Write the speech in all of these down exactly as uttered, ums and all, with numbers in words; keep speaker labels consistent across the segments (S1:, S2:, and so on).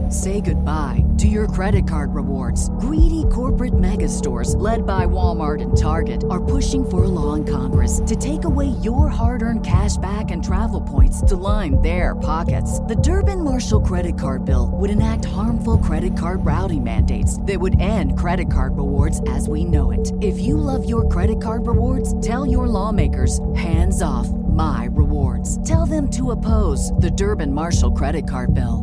S1: Say goodbye to your credit card rewards. Greedy corporate mega stores, led by Walmart and Target, are pushing for a law in Congress to take away your hard-earned cash back and travel points to line their pockets. The Durbin-Marshall credit card bill would enact harmful credit card routing mandates that would end credit card rewards as we know it. If you love your credit card rewards, tell your lawmakers, hands off my rewards. Tell them to oppose the Durbin-Marshall credit card bill.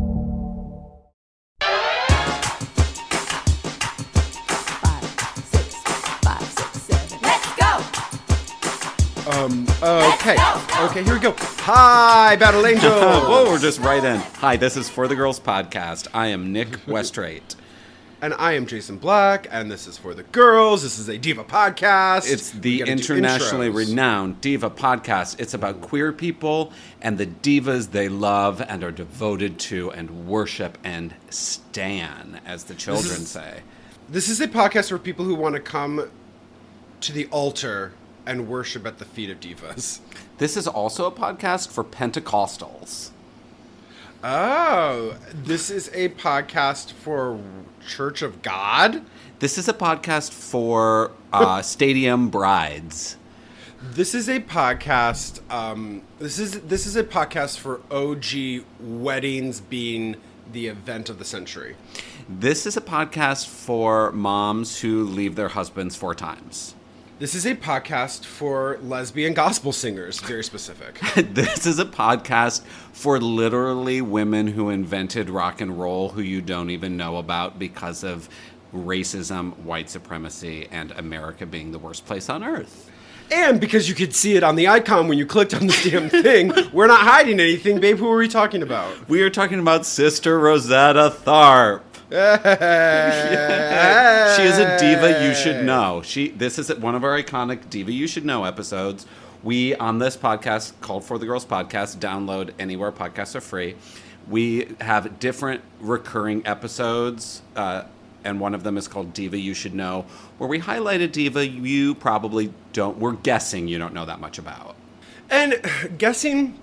S2: Um, okay. Okay, here we go. Hi, Battle Angel.
S3: Whoa, we're just right in. Hi, this is For the Girls Podcast. I am Nick Westrate.
S2: And I am Jason Black, and this is For the Girls. This is a Diva podcast.
S3: It's the internationally renowned Diva podcast. It's about queer people and the divas they love and are devoted to and worship and stan, as the children
S2: this is,
S3: say.
S2: This is a podcast for people who want to come to the altar and worship at the feet of divas.
S3: This is also a podcast for Pentecostals.
S2: Oh, this is a podcast for Church of God?
S3: This is a podcast for uh, stadium brides.
S2: This is a podcast. Um, this is this is a podcast for O G weddings being the event of the century.
S3: This is a podcast for moms who leave their husbands four times.
S2: This is a podcast for lesbian gospel singers, very specific.
S3: This is a podcast for literally women who invented rock and roll who you don't even know about because of racism, white supremacy, and America being the worst place on earth.
S2: And because you could see it on the icon when you clicked on this damn thing, we're not hiding anything, babe. Who are we talking about?
S3: We are talking about Sister Rosetta Tharpe. Yeah. She is a diva you should know. She this is one of our iconic Diva You Should Know episodes. We, on this podcast called For the Girls Podcast, download anywhere podcasts are free. We have different recurring episodes, uh, and one of them is called Diva You Should Know, where we highlight a diva you probably don't, we're guessing you don't know that much about.
S2: And guessing,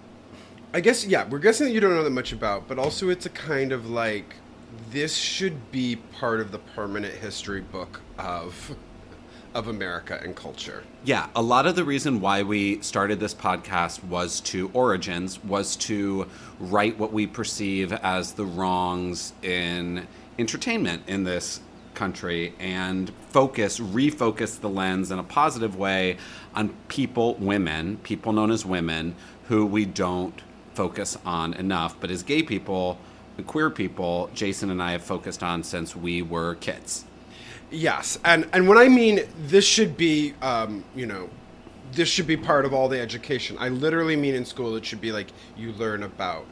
S2: I guess, yeah, we're guessing that you don't know that much about, but also it's a kind of like, this should be part of the permanent history book of of America and culture.
S3: Yeah, a lot of the reason why we started this podcast was to origins, was to right what we perceive as the wrongs in entertainment in this country and focus, refocus the lens in a positive way on people, women, people known as women, who we don't focus on enough. But as gay people, the queer people, Jason and I have focused on since we were kids.
S2: Yes, and and when I mean this should be, um, you know, this should be part of all the education, I literally mean in school it should be like you learn about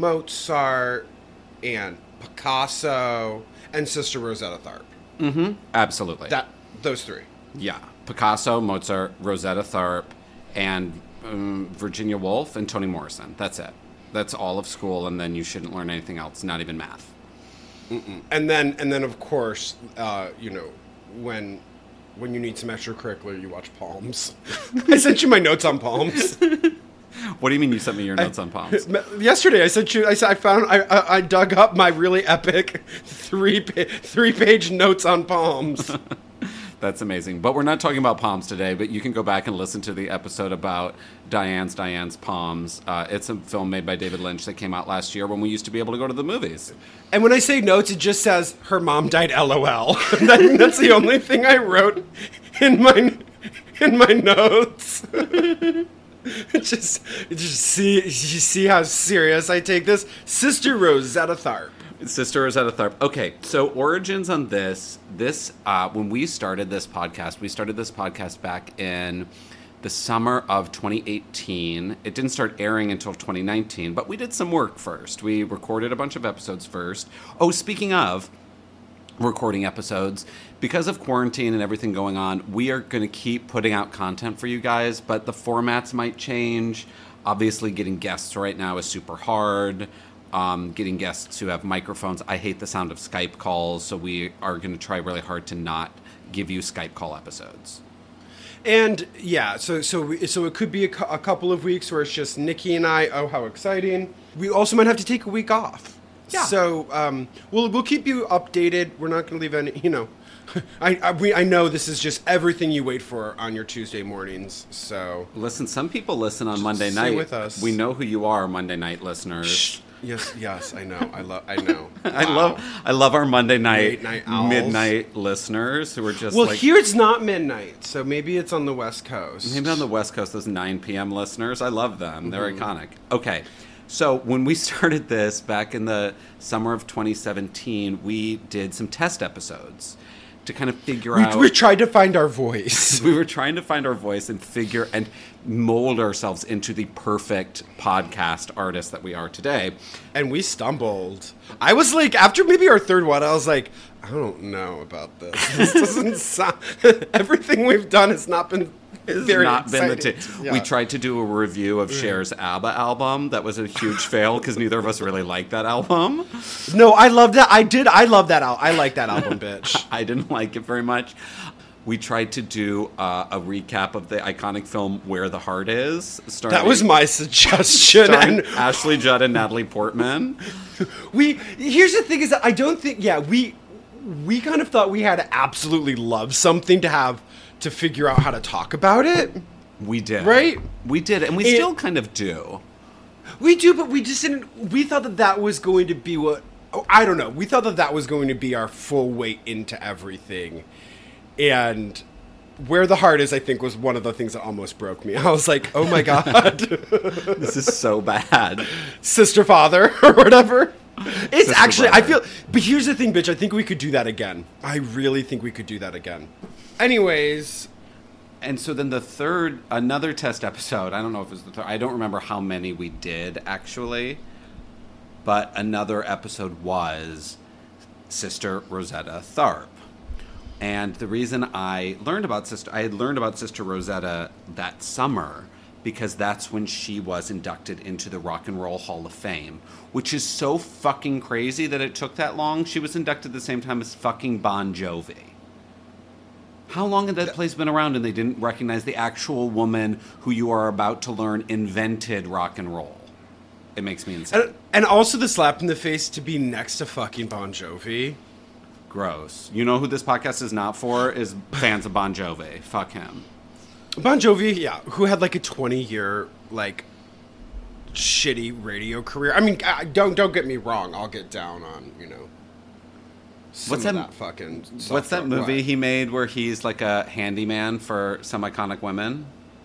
S2: Mozart and Picasso and Sister Rosetta Tharpe.
S3: Mm-hmm. Absolutely.
S2: That those three.
S3: Yeah, Picasso, Mozart, Rosetta Tharpe, and um, Virginia Woolf and Toni Morrison. That's it. That's all of school, and then you shouldn't learn anything else, not even math.
S2: Mm-mm. And then, and then, of course, uh, you know, when when you need some extracurricular, you watch Palms. I sent you my notes on Palms.
S3: What do you mean you sent me your notes I, on Palms?
S2: Yesterday, I sent you. I, I found. I, I, I dug up my really epic three pa- three page notes on Palms.
S3: That's amazing. But we're not talking about Palms today, but you can go back and listen to the episode about Diane's Diane's Palms. Uh, it's a film made by David Lynch that came out last year when we used to be able to go to the movies.
S2: And when I say notes, it just says, her mom died LOL. that, that's the only thing I wrote in my in my notes. just, just see, you see how serious I take this? Sister Rosetta Tharpe.
S3: Sister Rosetta Tharpe. Okay, so origins on this. This, uh, when we started this podcast, we started this podcast back in the summer of twenty eighteen. It didn't start airing until twenty nineteen, but we did some work first. We recorded a bunch of episodes first. Oh, speaking of recording episodes, because of quarantine and everything going on, we are going to keep putting out content for you guys, but the formats might change. Obviously, getting guests right now is super hard. Um, getting guests who have microphones. I hate the sound of Skype calls, so we are going to try really hard to not give you Skype call episodes.
S2: And yeah, so so we, so it could be a, cu- a couple of weeks where it's just Nikki and I. Oh, how exciting! We also might have to take a week off.
S3: Yeah.
S2: So um, we'll we'll keep you updated. We're not going to leave any, you know. I I, we, I know this is just everything you wait for on your Tuesday mornings. So
S3: Listen, some people listen on
S2: Just
S3: Monday
S2: stay
S3: night.
S2: with us.
S3: We know who you are, Monday night listeners.
S2: Shh. Yes, yes, I know. I love. I know.
S3: I
S2: Wow.
S3: love I love our Monday night,
S2: Late night owls.
S3: midnight listeners who are just
S2: Well,
S3: like
S2: here it's not midnight, so maybe it's on the West Coast.
S3: maybe on the West Coast, those nine p.m. listeners. I love them. They're
S2: Mm-hmm.
S3: iconic. Okay. So when we started this back in the summer of twenty seventeen, we did some test episodes to kind of figure
S2: We,
S3: out
S2: we tried to find our voice.
S3: we were trying to find our voice and figure and mold ourselves into the perfect podcast artist that we are today.
S2: And we stumbled. I was like, after maybe our third one, I was like, I don't know about this. This doesn't sound. Everything we've done has not been
S3: It's
S2: very
S3: not been the
S2: exciting.
S3: t-
S2: Yeah.
S3: We tried to do a review of Cher's ABBA album. That was a huge fail because neither of us really liked that album.
S2: No, I love that. I did. I love that album. I like that album, bitch.
S3: I didn't like it very much. We tried to do uh, a recap of the iconic film Where the Heart Is. Starring,
S2: That was my suggestion.
S3: starring
S2: And
S3: Ashley Judd and Natalie Portman.
S2: we here's the thing: is that I don't think. Yeah, we we kind of thought we had to absolutely love something to have to figure out how to talk about it.
S3: We did.
S2: Right?
S3: We did, and we
S2: It-
S3: still kind of do.
S2: We do, but we just didn't. We thought that that was going to be what. Oh, I don't know. We thought that that was going to be our full weight into everything. And Where the Heart Is, I think, was one of the things that almost broke me. I was like, oh my God.
S3: This is so bad.
S2: Sister, father, or whatever. It's
S3: Sister,
S2: actually, I
S3: brother.
S2: feel. But here's the thing, bitch. I think we could do that again. I really think we could do that again. Anyways.
S3: And so then the third, another test episode, I don't know if it was the third, I don't remember how many we did actually, but another episode was Sister Rosetta Tharpe. And the reason I learned about Sister, I had learned about Sister Rosetta that summer because that's when she was inducted into the Rock and Roll Hall of Fame, which is so fucking crazy that it took that long. She was inducted the same time as fucking Bon Jovi. How long had that place been around and they didn't recognize the actual woman who you are about to learn invented rock and roll? It makes me insane.
S2: And, and also the slap in the face to be next to fucking Bon Jovi.
S3: Gross. You know who this podcast is not for? Is fans of Bon Jovi. Fuck him.
S2: Bon Jovi, yeah, who had like a twenty-year, like, shitty radio career. I mean, I- don't don't get me wrong. I'll get down on, you know, some
S3: What's
S2: of
S3: that-
S2: that fucking stuff.
S3: What's that
S2: What?
S3: movie he made where he's like a handyman for some iconic women?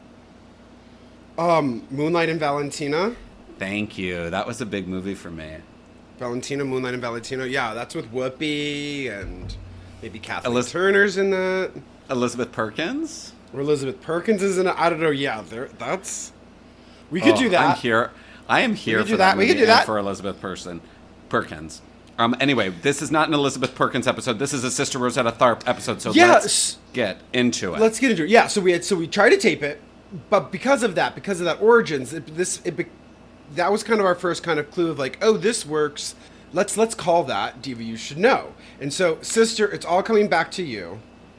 S2: Um, Moonlight and Valentina.
S3: Thank you. That was a big movie for me.
S2: Valentina, Moonlight and Valentino. Yeah, that's with Whoopi and maybe Kathleen
S3: Eliz-
S2: Turner's in that.
S3: Elizabeth Perkins?
S2: Or Elizabeth Perkins is in it. I don't know. Yeah, there. That's. We could
S3: Oh,
S2: do that.
S3: I'm here. I am here
S2: could
S3: for
S2: do
S3: that.
S2: that. We could
S3: movie
S2: do
S3: and
S2: that.
S3: for Elizabeth Person, Perkins. Um. Anyway, this is not an Elizabeth Perkins episode. This is a Sister Rosetta Tharpe episode. So
S2: Yes.
S3: let's get into it.
S2: Let's get into it. Yeah, so we had so we tried to tape it, but because of that, because of that origins, it, this it, be- that was kind of our first kind of clue of like, oh, this works. Let's let's call that Diva You Should Know. And so, sister, it's all coming back to you.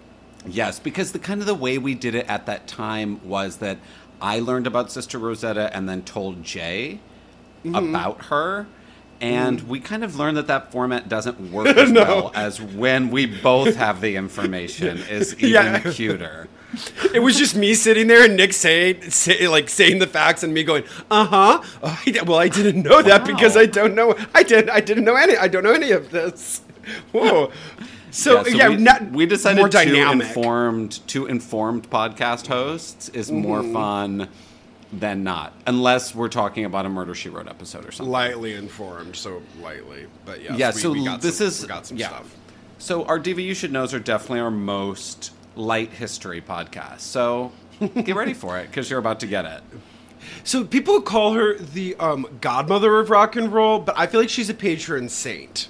S3: Yes, because the kind of the way we did it at that time was that I learned about Sister Rosetta and then told Jay
S2: Mm-hmm.
S3: about her. And we kind of learned that that format doesn't work as well as when we both have the information is even
S2: Yeah.
S3: cuter.
S2: It was just me sitting there and Nick saying, say, like saying the facts and me going, uh huh. Oh, I di- well, I didn't know that
S3: Wow.
S2: because I don't know. I did. I didn't know any. I don't know any of this. Whoa. So yeah,
S3: we,
S2: not,
S3: we decided
S2: more
S3: two
S2: dynamic.
S3: informed, two informed podcast hosts is more
S2: Mm-hmm.
S3: fun than not, unless we're talking about a Murder She Wrote episode or something.
S2: Lightly informed, so lightly, but yes,
S3: Yeah,
S2: we,
S3: so
S2: we got
S3: this
S2: some,
S3: is
S2: we got some
S3: yeah.
S2: stuff.
S3: So our Diva You Should Knows are definitely our most light history podcast. So get ready for it because you're about to get it.
S2: So people call her the um, godmother of rock and roll, but I feel like she's a patron saint.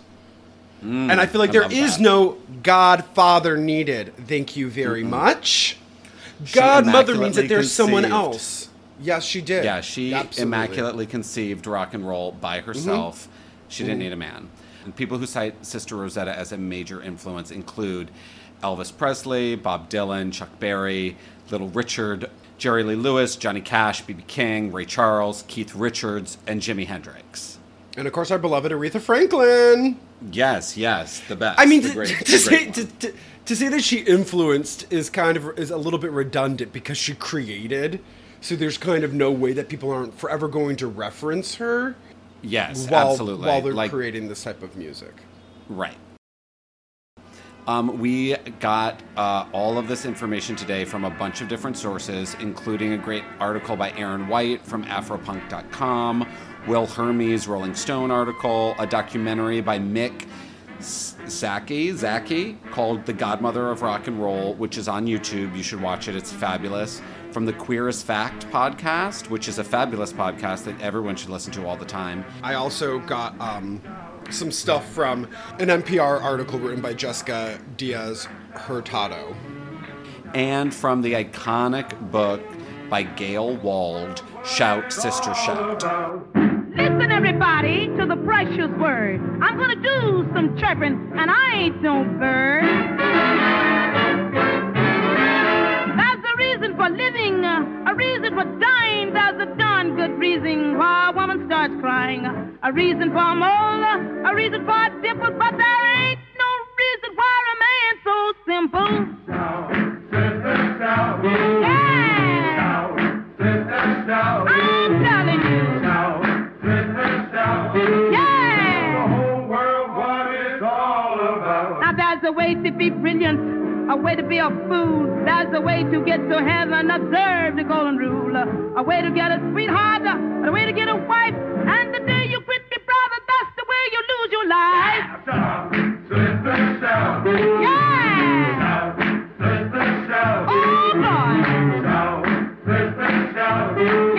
S2: and I feel like
S3: I
S2: there
S3: love
S2: is
S3: that.
S2: no godfather needed. Thank you very much.
S3: She
S2: Godmother means that
S3: immaculately
S2: there's someone
S3: conceived.
S2: else. Yes, she did.
S3: Yeah, she
S2: Absolutely.
S3: immaculately conceived rock and roll by herself.
S2: Mm-hmm.
S3: She didn't need a man. And people who cite Sister Rosetta as a major influence include Elvis Presley, Bob Dylan, Chuck Berry, Little Richard, Jerry Lee Lewis, Johnny Cash, B B King, Ray Charles, Keith Richards, and Jimi Hendrix.
S2: And of course, our beloved Aretha Franklin.
S3: Yes, yes, the best.
S2: I mean,
S3: the
S2: to,
S3: great,
S2: to,
S3: the
S2: say,
S3: great
S2: to,
S3: one.
S2: to, to say that she influenced is kind of is a little bit redundant because she created. So there's kind of no way that people aren't forever going to reference her.
S3: Yes,
S2: while,
S3: absolutely.
S2: While they're
S3: like,
S2: creating this type of music.
S3: Right. Um, we got uh, all of this information today from a bunch of different sources, including a great article by Aaron White from afropunk dot com, Will Hermes' Rolling Stone article, a documentary by Mick Zaki, Zaki called The Godmother of Rock and Roll, which is on YouTube. You should watch it. It's fabulous. From the Queer as Fact podcast, which is a fabulous podcast that everyone should listen to all the time.
S2: I also got um, some stuff from an N P R article written by Jessica Diaz Hurtado.
S3: And from the iconic book by Gail Wald, Shout, Sister, Shout.
S4: Listen, everybody, to the precious word. I'm going to do some chirping, and I ain't no bird. There's a reason for living, a reason for dying. There's a darn good reason why a woman starts crying. A reason for a mole, a reason for a dimple, but there ain't no reason why a man's so simple.
S5: Shout, sister, shout.
S4: Yeah.
S5: Shout, sister, shout.
S4: I'm telling you.
S5: Shout, sister, shout.
S4: Yeah.
S5: The whole world what it's all about.
S4: Now there's a way to be brilliant, a way to be a fool. There's a way to get to heaven, observe the golden rule. A way to get a sweetheart, a way to get a wife. And the day you quit me, brother, that's the way you lose your life.
S5: Shout, sister, shout.
S4: Yeah.
S5: Shout, sister, shout.
S4: Oh, boy.
S5: Shout, sister, shout.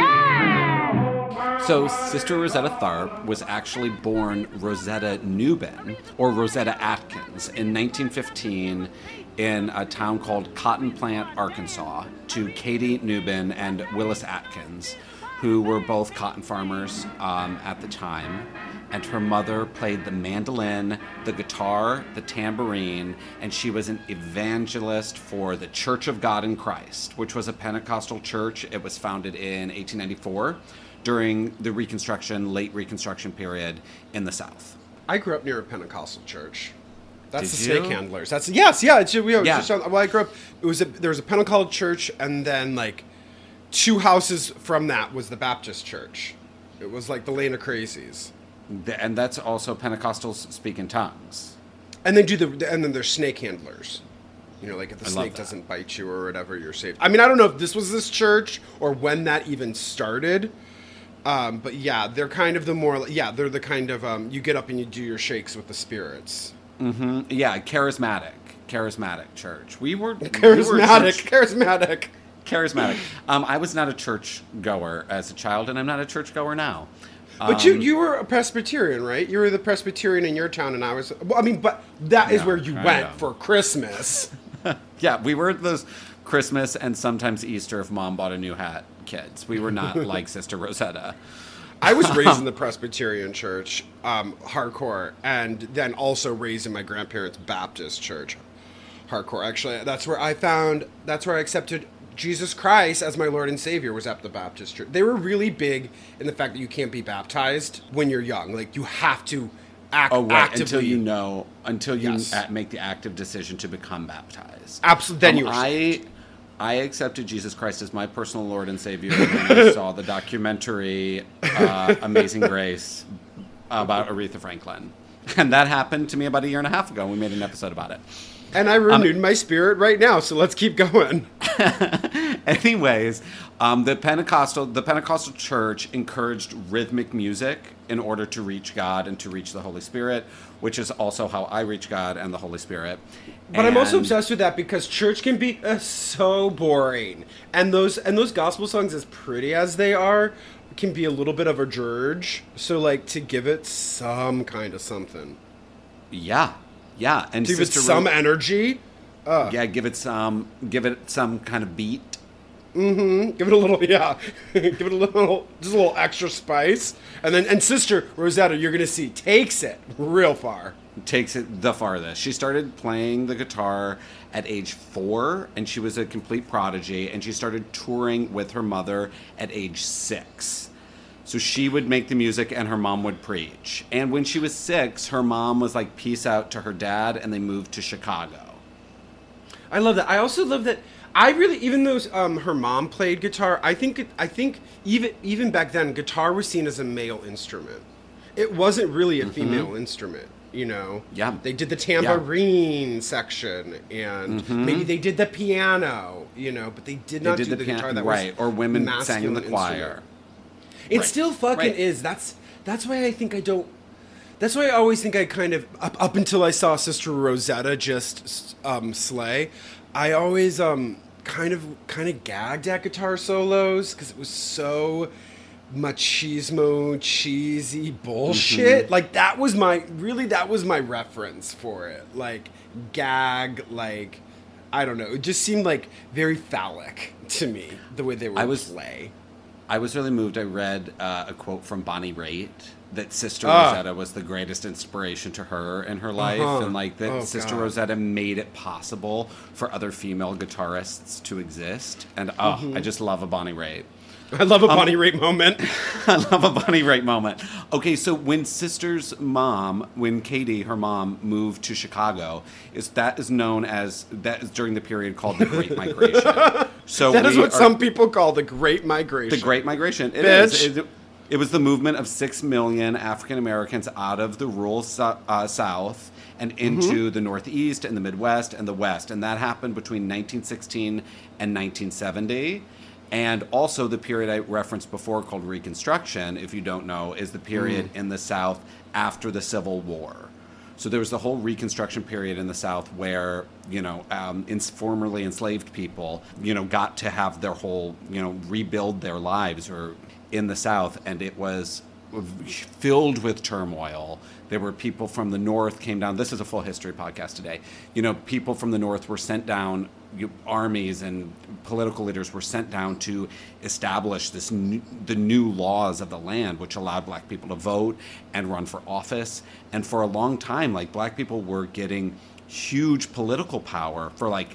S4: Yeah.
S3: So Sister Rosetta Tharpe was actually born Rosetta Newben, or Rosetta Atkins, in nineteen fifteen in a town called Cotton Plant, Arkansas, to Katie Newben and Willis Atkins, who were both cotton farmers um, at the time. And her mother played the mandolin, the guitar, the tambourine, and she was an evangelist for the Church of God in Christ, which was a Pentecostal church. It was founded in eighteen ninety-four during the Reconstruction, late Reconstruction period in the South.
S2: I grew up near a Pentecostal church. That's
S3: Did
S2: the snake
S3: you?
S2: handlers. That's yes, yeah. It's, we,
S3: Yeah.
S2: Just, well, I grew up. It was a, there was a Pentecostal church, and then like two houses from that was the Baptist church. It was like the Lane of Crazies.
S3: The- And that's also Pentecostals speak in tongues.
S2: And then do the and then there's snake handlers. You know, like if the
S3: I love
S2: snake
S3: that.
S2: doesn't bite you or whatever, you're safe. I mean, I don't know if this was this church or when that even started. Um, but yeah, they're kind of the more yeah, they're the kind of um, you get up and you do your shakes with the spirits.
S3: Mm-hmm. Yeah, charismatic, charismatic church. We were we were
S2: Charismatic,
S3: church-
S2: charismatic.
S3: charismatic. Um, I was not a church goer as a child, and I'm not a church goer now.
S2: But you
S3: Um,
S2: you were a Presbyterian, right? You were the Presbyterian in your town, and I was. Well, I mean, but that is
S3: Yeah,
S2: where you
S3: I
S2: went
S3: know.
S2: for Christmas.
S3: Yeah, we were those Christmas and sometimes Easter if mom bought a new hat kids. We were not like Sister Rosetta.
S2: I was raised in the Presbyterian church, um, hardcore, and then also raised in my grandparents' Baptist church, hardcore. Actually, that's where I found. That's where I accepted Jesus Christ as my Lord and Savior. Was at the Baptist church. They were really big in the fact that you can't be baptized when you're young. Like you have to act
S3: Oh, right,
S2: actively.
S3: until you know, until you
S2: Yes.
S3: a- make the active decision to become baptized.
S2: Absolutely. Then
S3: Um,
S2: you were
S3: I,
S2: saved.
S3: I accepted Jesus Christ as my personal Lord and Savior when I saw the documentary uh, Amazing Grace about Aretha Franklin. And that happened to me about a year and a half ago. We made an episode about it.
S2: And I renewed my spirit right now. So let's keep going.
S3: Anyways, um, the Pentecostal the Pentecostal church encouraged rhythmic music in order to reach God and to reach the Holy Spirit, which is also how I reach God and the Holy Spirit.
S2: But I'm also
S3: And-
S2: obsessed with that because church can be uh, so boring, and those and those gospel songs, as pretty as they are, can be a little bit of a dirge. So like to give it some kind of something,
S3: Yeah, yeah, and
S2: to give it
S3: Sister
S2: some
S3: Ro-
S2: energy,
S3: yeah, give it some, give it some kind of beat.
S2: give it a little yeah, give it a little just a little extra spice, and then and Sister Rosetta, you're gonna see takes it real far.
S3: Takes it the farthest. She started playing the guitar at age four, and she was a complete prodigy. And she started touring with her mother at age six. So she would make the music and her mom would preach. And when she was six, her mom was like, peace out to her dad, and they moved to Chicago.
S2: I love that. I also love that. I really, even though um, her mom played guitar, I think it, I think even even back then, guitar was seen as a male instrument. It wasn't really a mm-hmm. female instrument, you know.
S3: Yeah.
S2: They did the tambourine yeah. section, and mm-hmm. maybe they did the piano, you know, but they did not
S3: they did
S2: do
S3: the,
S2: the
S3: piano,
S2: guitar. That
S3: right?
S2: was
S3: Or women sang in the choir.
S2: Instrument. It
S3: right.
S2: still fucking
S3: right.
S2: is. That's that's why I think I don't. That's why I always think I kind of up up until I saw Sister Rosetta just um, slay. I always um kind of kind of gagged at guitar solos because it was so machismo, cheesy bullshit. Mm-hmm. Like that was my really that was my reference for it. Like gag, like I don't know. It just seemed like very phallic to me the way they would
S3: I was,
S2: play.
S3: I was really moved. I read uh, a quote from Bonnie Raitt that Sister
S2: uh,
S3: Rosetta was the greatest inspiration to her in her life,
S2: uh-huh.
S3: and like that
S2: oh,
S3: Sister
S2: God.
S3: Rosetta made it possible for other female guitarists to exist. And oh, mm-hmm. I just love a Bonnie Raitt.
S2: I love a
S3: um,
S2: Bonnie Raitt moment.
S3: I love a Bonnie Raitt moment. Okay, so when Sister's mom, when Katie, her mom, moved to Chicago, is that is known as that is during the period called the Great Migration. So
S2: that is what
S3: are,
S2: some people call the Great Migration.
S3: The Great Migration. It
S2: Bitch.
S3: is. It, it was the movement of six million African Americans out of the rural so, uh, South and into mm-hmm. the Northeast and the Midwest and the West, and that happened between nineteen sixteen and nineteen seventy. And also the period I referenced before called Reconstruction, if you don't know, is the period mm. in the South after the Civil War. So there was the whole Reconstruction period in the South where, you know, um, in, formerly enslaved people, you know, got to have their whole, you know, rebuild their lives or in the South. And it was filled with turmoil. There were people from the North came down. This is a full history podcast today. You know, people from the North were sent down. You, armies and political leaders were sent down to establish this new, the new laws of the land, which allowed black people to vote and run for office. And for a long time, like black people were getting huge political power for like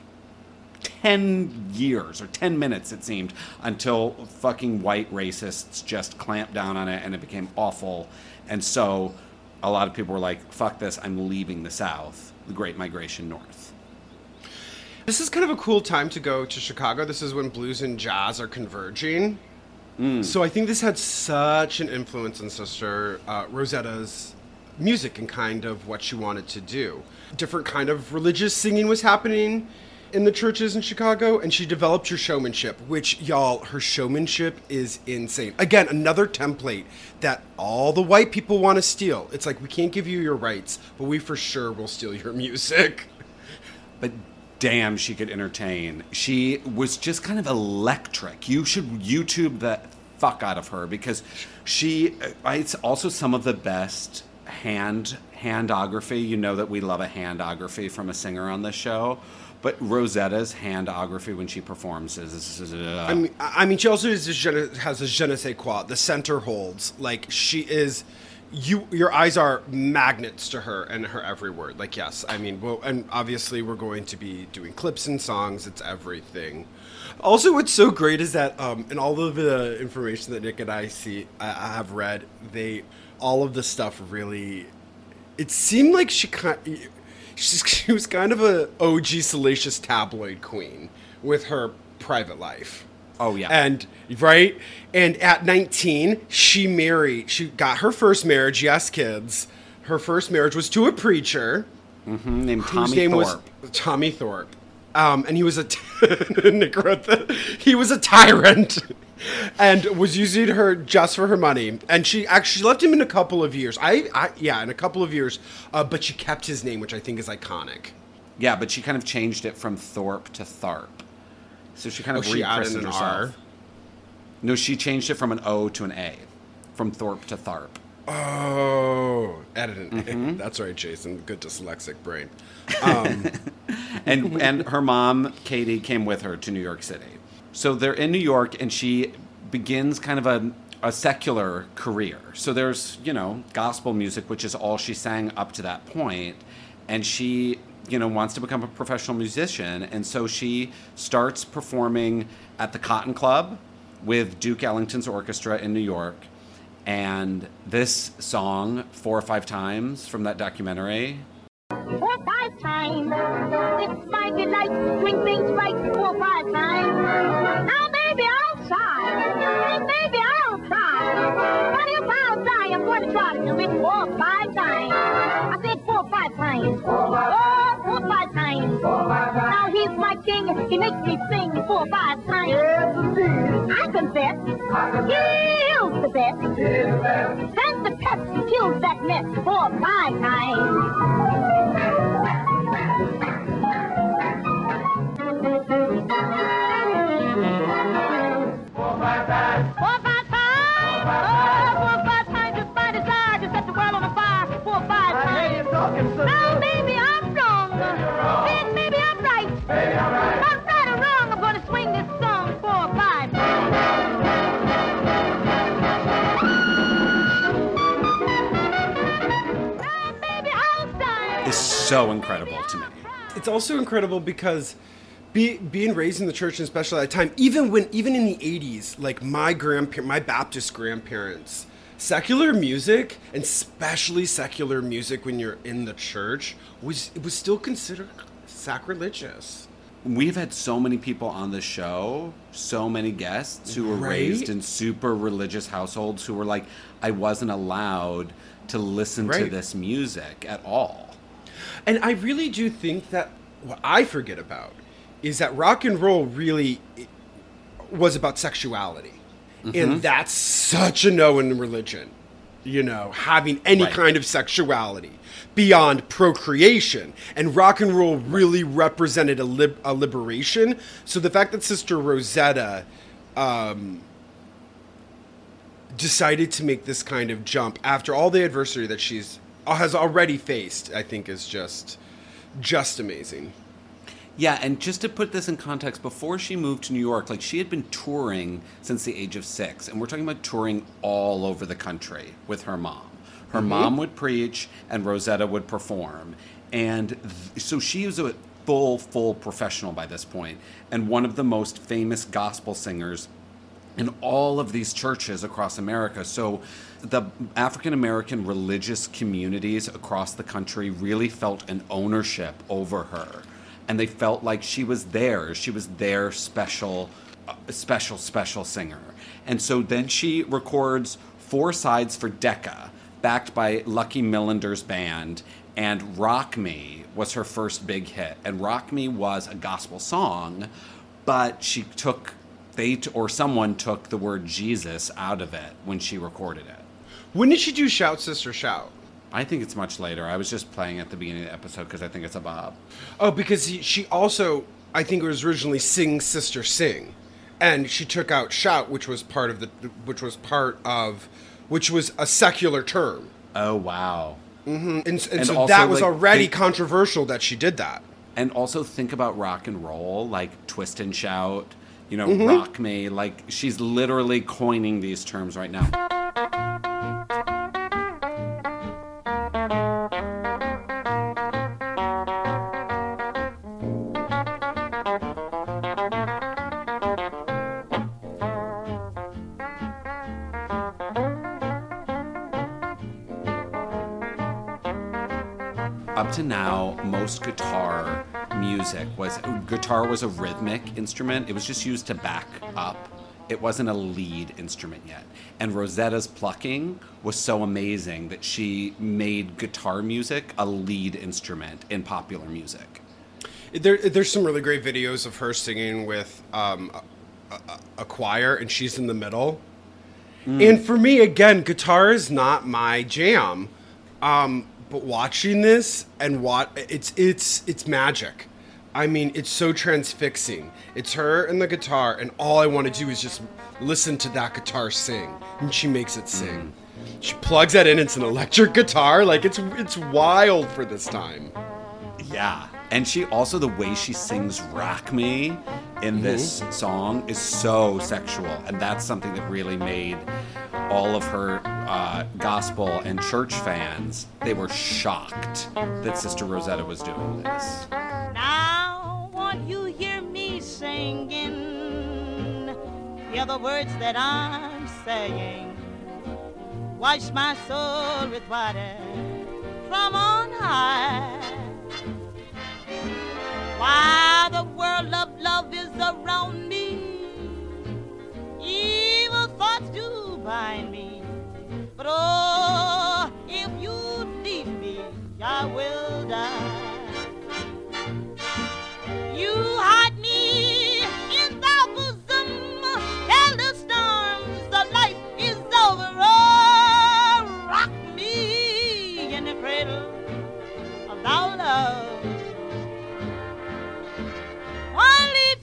S3: ten years or ten minutes, it seemed, until fucking white racists just clamped down on it and it became awful. And so a lot of people were like, fuck this, I'm leaving the South, the Great Migration North.
S2: This is kind of a cool time to go to Chicago. This is when blues and jazz are converging. Mm. So I think this had such an influence on Sister uh, Rosetta's music and kind of what she wanted to do. Different kind of religious singing was happening in the churches in Chicago, and she developed her showmanship, which, y'all, her showmanship is insane. Again, another template that all the white people want to steal. It's like, we can't give you your rights, but we for sure will steal your music.
S3: But damn, she could entertain. She was just kind of electric. You should YouTube the fuck out of her because she, it's also some of the best hand handography. You know that we love a handography from a singer on this show. But Rosetta's handography when she performs is... is, is uh.
S2: I mean, I mean, she also is a je ne, has a je ne sais quoi. The center holds. Like, she is... You, your eyes are magnets to her and her every word. Like, yes, I mean, well, and obviously we're going to be doing clips and songs. It's everything. Also, what's so great is that um, in all of the information that Nick and I see, I, I have read, they, all of the stuff really, it seemed like she kind She's, she was kind of a O G salacious tabloid queen with her private life.
S3: Oh, yeah.
S2: And, right? And at nineteen, she married, she got her first marriage, yes, kids. Her first marriage was to a preacher.
S3: Mm-hmm, named
S2: whose
S3: Tommy
S2: name
S3: Thorpe.
S2: was Tommy Thorpe. Um, and he was a, t- Nick wrote that, he was a tyrant. And was using her just for her money. And she actually left him in a couple of years. I, I yeah, in a couple of years. Uh, but she kept his name, which I think is iconic.
S3: Yeah, but she kind of changed it from Thorpe to Tharp. So she kind of
S2: oh, she added an
S3: herself.
S2: R?
S3: No, she changed it from an O to an A. From Thorpe to Tharp.
S2: Oh, added an
S3: mm-hmm.
S2: A. That's right, Jason. Good dyslexic brain. Um.
S3: and and her mom, Katie, came with her to New York City. So they're in New York, and she begins kind of a, a secular career. So there's, you know, gospel music, which is all she sang up to that point. And she, you know, wants to become a professional musician. And so she starts performing at the Cotton Club with Duke Ellington's orchestra in New York. And this song, four or five times from that documentary.
S4: Four, five times. It's my delight. Swing things right four, five times. Now, baby, I'll try. Baby, I'll try. But if I'll die, I'm going to try to do it four, five times. I said four, five times. Oh, four, five times. Now he's my king. He makes me sing four, five times. I confess. He's the best. Send the pest. Kills that mess four, five times.
S5: Four, five times.
S4: Four, five times. Oh, four, five times. Just by desire to set the world on fire. Four, five times. Now, maybe I'm wrong. Then maybe I'm right.
S5: Hey, all right.
S4: Not right or wrong. I'm going to swing this song four, five times. Now, maybe I'll die.
S3: Is so incredible to me.
S2: It's also incredible because be, being raised in the church, and especially at that time, even when even in the eighties, like my grandpa- my Baptist grandparents, secular music, and especially secular music when you're in the church, was it was still considered sacrilegious.
S3: We've had so many people on the show, so many guests who were
S2: Right?
S3: raised in super religious households who were like, I wasn't allowed to listen to
S2: Right.
S3: this music at all.
S2: And I really do think that what I forget about is that rock and roll really was about sexuality. And that's such a no in religion, you know, having any
S3: Right.
S2: kind of sexuality beyond procreation. And rock and roll really represented a, lib- a liberation. So the fact that Sister Rosetta um, decided to make this kind of jump after all the adversity that she's has already faced, I think is just just amazing.
S3: Yeah, and just to put this in context, before she moved to New York, like she had been touring since the age of six, and we're talking about touring all over the country with her mom. Her mom would preach, and Rosetta would perform, and th- so she was a full, full professional by this point, and one of the most famous gospel singers in all of these churches across America. So the African American religious communities across the country really felt an ownership over her. And they felt like she was theirs. She was their special, uh, special, special singer. And so then she records four sides for Decca, backed by Lucky Millender's band. And Rock Me was her first big hit. And Rock Me was a gospel song, but she took, they t- or someone took the word Jesus out of it when she recorded it.
S2: When did she do Shout Sister Shout?
S3: I think it's much later. I was just playing at the beginning of the episode because I think it's a bob.
S2: Oh, because he, she also, I think it was originally Sing Sister Sing, and she took out Shout, which was part of the, which was part of, which was a secular term,
S3: Oh, wow.
S2: and, and,
S3: And
S2: so
S3: also,
S2: that was
S3: like,
S2: already
S3: think-
S2: controversial that she did that.
S3: And also think about rock and roll, like Twist and Shout, you know, Rock Me. Like, she's literally coining these terms right now. Up to now, most guitar music was guitar was a rhythmic instrument. It was just used to back up. It wasn't a lead instrument yet. And Rosetta's plucking was so amazing that she made guitar music a lead instrument in popular music.
S2: There, there's some really great videos of her singing with um, a, a, a choir, and she's in the middle. And for me, again, guitar is not my jam. Um, but watching this and what it's it's it's magic. I mean, it's so transfixing. It's her and the guitar, and all I want to do is just listen to that guitar sing, and she makes it sing. She plugs that in. It's an electric guitar. Like it's it's wild for this time.
S3: Yeah. And she also, the way she sings Rock Me in this song is so sexual. And that's something that really made all of her uh, gospel and church fans, they were shocked that Sister Rosetta was doing this.
S4: Now, won't you hear me singing? Hear the words that I'm saying.
S6: wash my soul with water from on high. While the world of love is around me, evil thoughts do bind me. But oh, if you leave me, I will die. You hide me in thy bosom, tell the storms of life is over. Oh, rock me in the cradle of thy love. Only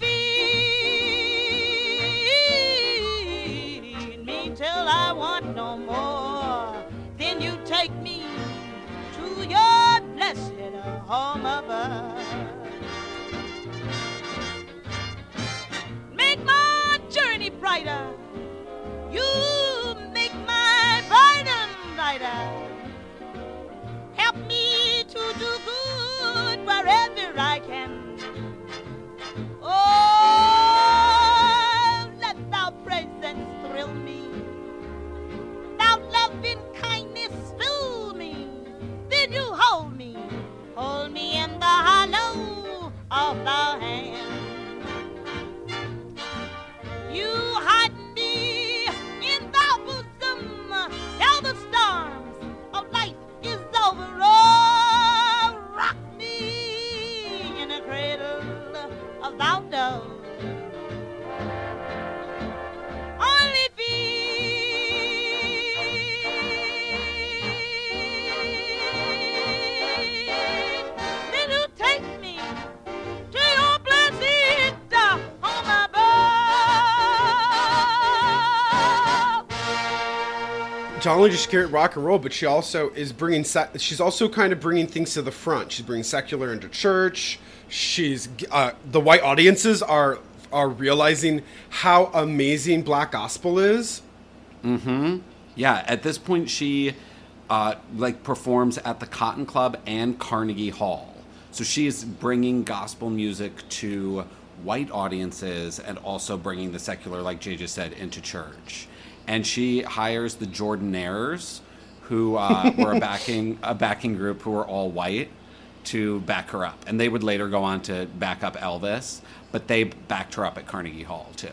S6: feed me till I want no more. Then you take me to your blessed home above. Make my journey brighter. You make my burden lighter. Help me to do good wherever I can. Oh, let thy presence thrill me. Thou loving kindness fill me. Then you hold me, hold me in the hollow of thy hand. You hide me in thy bosom, till the storms of life is over. Oh, rock me in a cradle of thy love. Only feed, then you take me to your blessed home above.
S2: Not only does she carry rock and roll, but she also is bringing. Sec- she's also kind of bringing things to the front. She's bringing secular into church. She's uh, the white audiences are are realizing how amazing Black gospel is.
S3: Mm-hmm. Yeah. At this point, she uh, like performs at the Cotton Club and Carnegie Hall. So she is bringing gospel music to white audiences and also bringing the secular, like Jay just said, into church. And she hires the Jordanaires, who uh, were a backing a backing group who were all white, to back her up. And they would later go on to back up Elvis, but they backed her up at Carnegie Hall too.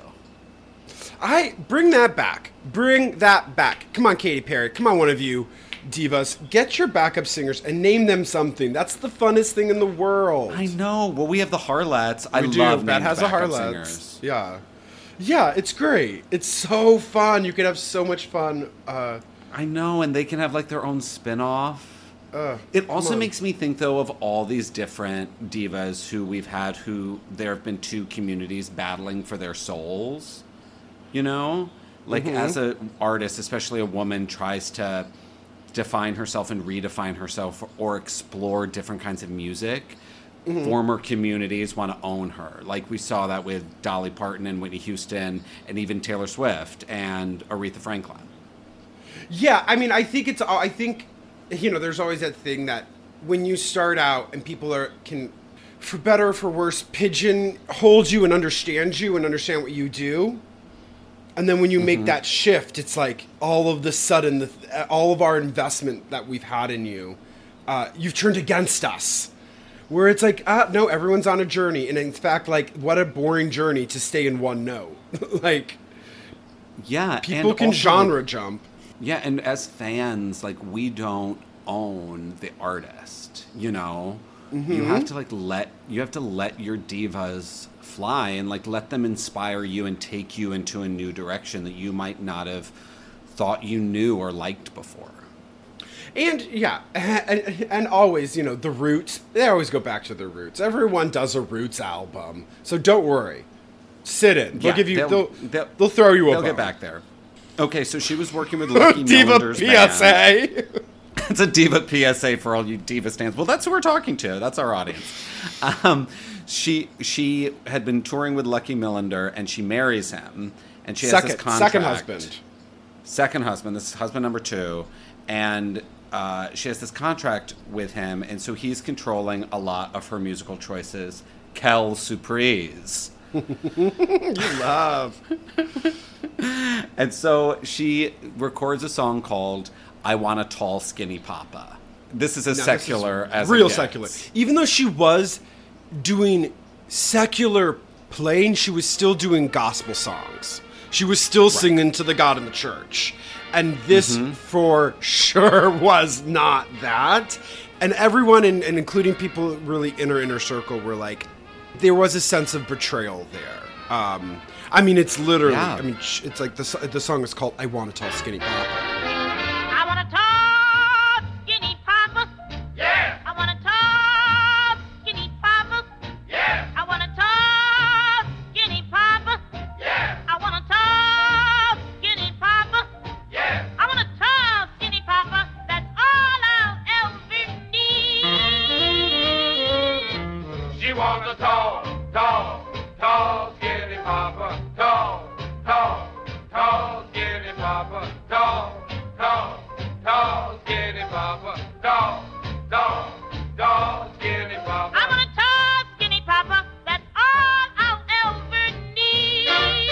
S2: I bring that back. Bring that back. Come on, Katy Perry. Come on, one of you divas. Get your backup singers and name them something. That's the funnest thing in the world.
S3: I know. Well, we have the Harlots. I
S2: We do.
S3: love
S2: That
S3: named
S2: has a
S3: backup
S2: Harlots.
S3: singers.
S2: Yeah. Yeah, it's great. It's so fun. You could have so much fun. Uh,
S3: I know, and they can have like their own spin-off.
S2: uh,
S3: It also
S2: on.
S3: makes me think, though, of all these different divas who we've had who there have been two communities battling for their souls. You know? Like,
S2: Mhm.
S3: as an artist, especially a woman, tries to define herself and redefine herself or explore different kinds of music,
S2: Mhm.
S3: former communities want to own her. Like, we saw that with Dolly Parton and Whitney Houston and even Taylor Swift and Aretha Franklin.
S2: Yeah, I mean, I think it's. I think, you know, there's always that thing that when you start out and people are can, for better or for worse, pigeonhole you and understand you and understand what you do, and then when you make
S3: Mhm.
S2: that shift, it's like all of the sudden, the, all of our investment that we've had in you, uh, you've turned against us. Where it's like, ah, no, everyone's on a journey, and in fact, like, what a boring journey to stay in one note. Like,
S3: Yeah,
S2: people
S3: and
S2: can
S3: also,
S2: genre
S3: like,
S2: jump.
S3: Yeah, and as fans, like, we don't own the artist, you know? You
S2: Mhm.
S3: have to like let you have to let your divas fly and like let them inspire you and take you into a new direction that you might not have thought you knew or liked before.
S2: And yeah, and, and always, you know, the roots, they always go back to their roots. Everyone does a Roots album. So don't worry. Sit in. They'll
S3: Yeah,
S2: give you
S3: they'll-
S2: they'll,
S3: they'll-
S2: they'll throw you a
S3: They'll
S2: bone.
S3: get back there. Okay, so she was working with Lucky
S2: Diva
S3: Millender's
S2: P S A.
S3: band. It's a diva P S A for all you diva stands. Well, that's who we're talking to. That's our audience. Um, she she had been touring with Lucky Millender, and she marries him, and she has
S2: Second,
S3: this contract.
S2: second husband.
S3: Second husband. This is husband number two, and uh, she has this contract with him, and so he's controlling a lot of her musical choices. Quelle surprise!
S2: You love.
S3: And so she records a song called I Want a Tall, Skinny Papa. This is as
S2: Now,
S3: secular
S2: this is
S3: as
S2: real
S3: it gets.
S2: secular. Even though she was doing secular playing, she was still doing gospel songs. She was still singing to the God in the church. And this
S3: Mm-hmm.
S2: for sure was not that. And everyone, and, and including people really in her inner circle, were like, there was a sense of betrayal there. Um, I mean, it's literally,
S3: Yeah.
S2: I mean, sh- it's like the, so- the song is called I Want a Tall Skinny Papa.
S6: I want a tall, skinny papa.
S5: Yeah,
S6: I want a tall, skinny papa.
S5: yeah,
S6: I want a tall, skinny papa.
S5: yeah,
S6: I want a tall, skinny papa.
S5: yeah.
S6: I want a tall, skinny papa. That's all I'll ever need.
S5: She wants a tall, tall, tall, skinny papa. Tall, tall, tall, skinny papa. Tall, tall, tall, skinny papa. Tall, tall, tall, skinny papa.
S6: I want a tall, skinny papa. That's all I'll ever need.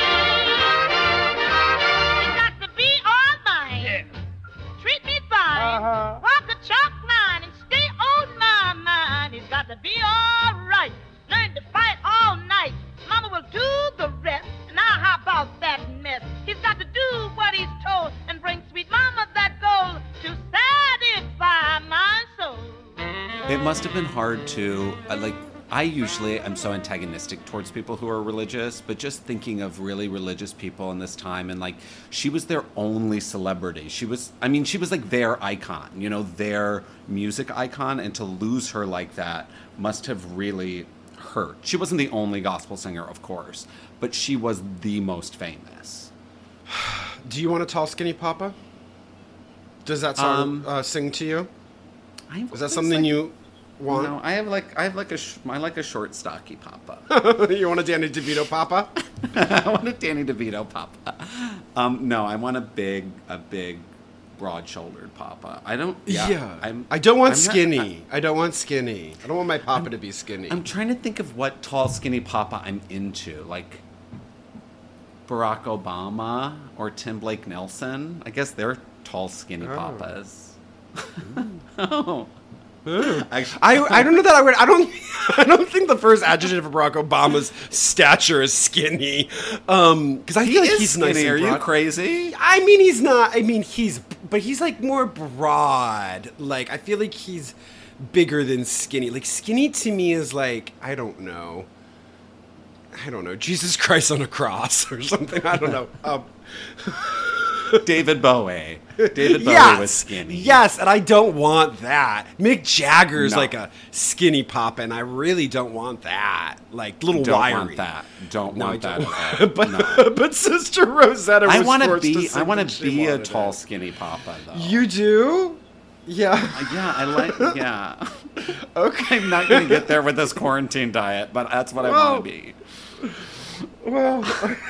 S6: You got to be all mine.
S5: Yeah.
S6: Treat me fine.
S5: Uh-huh.
S6: Walk the chalk line and stay on my mind. He's got to be all right. Learn to fight all night. Mama will do the rest, and I'll hop out that mess. He's got to do what he's told and bring sweet mama that gold to satisfy my soul.
S3: It must have been hard to, uh, like, I usually am so antagonistic towards people who are religious, but just thinking of really religious people in this time, and like, she was their only celebrity. She was, I mean, she was like their icon, you know, their music icon, and to lose her like that must have really hurt. She wasn't the only gospel singer, of course, but she was the most famous.
S2: Do you want a tall, skinny papa? Does that song
S3: Um,
S2: uh, sing to you?
S3: I
S2: Is that
S3: was
S2: something
S3: like-
S2: you want?
S3: No, I have like, I have like a, sh- I like a short, stocky papa.
S2: You want a Danny DeVito papa?
S3: I want a Danny DeVito papa. Um, no, I want a big, a big, broad-shouldered papa. I don't. Yeah, I'm,
S2: I don't want
S3: I'm not-
S2: skinny. I don't want skinny. I don't want my papa to be skinny.
S3: I'm trying to think of what tall, skinny papa I'm into. Like Barack Obama or Tim Blake Nelson. I guess they're tall, skinny
S2: Oh.
S3: papas. oh. Actually,
S2: I, I don't know that I would I don't I don't think the first adjective for Barack Obama's stature is skinny, um because I
S3: he
S2: feel like
S3: is
S2: he's
S3: skinny.
S2: nice. and
S3: Are you
S2: broad.
S3: crazy?
S2: I mean, he's not. I mean, he's but he's like more broad. Like I feel like he's bigger than skinny. Like skinny to me is like I don't know. I don't know Jesus Christ on a cross or something. I don't know. Um,
S3: David Bowie. David Bowie
S2: yes,
S3: was skinny.
S2: Yes, and I don't want that. Mick Jagger's
S3: No.
S2: like a skinny papa, and I really don't want that. Like little
S3: Don't
S2: wiry.
S3: want that. Don't
S2: No, I
S3: want that
S2: don't.
S3: at all.
S2: but
S3: No.
S2: but Sister Rosetta was
S3: I want to
S2: forced
S3: be.
S2: sing
S3: I want
S2: when
S3: to
S2: she
S3: be a
S2: wanted
S3: tall,
S2: it.
S3: skinny papa, though.
S2: You do? Yeah.
S3: Yeah, I like. Yeah.
S2: Okay.
S3: I'm not gonna get there with this quarantine diet, but that's what I
S2: Well,
S3: want to be.
S2: Well,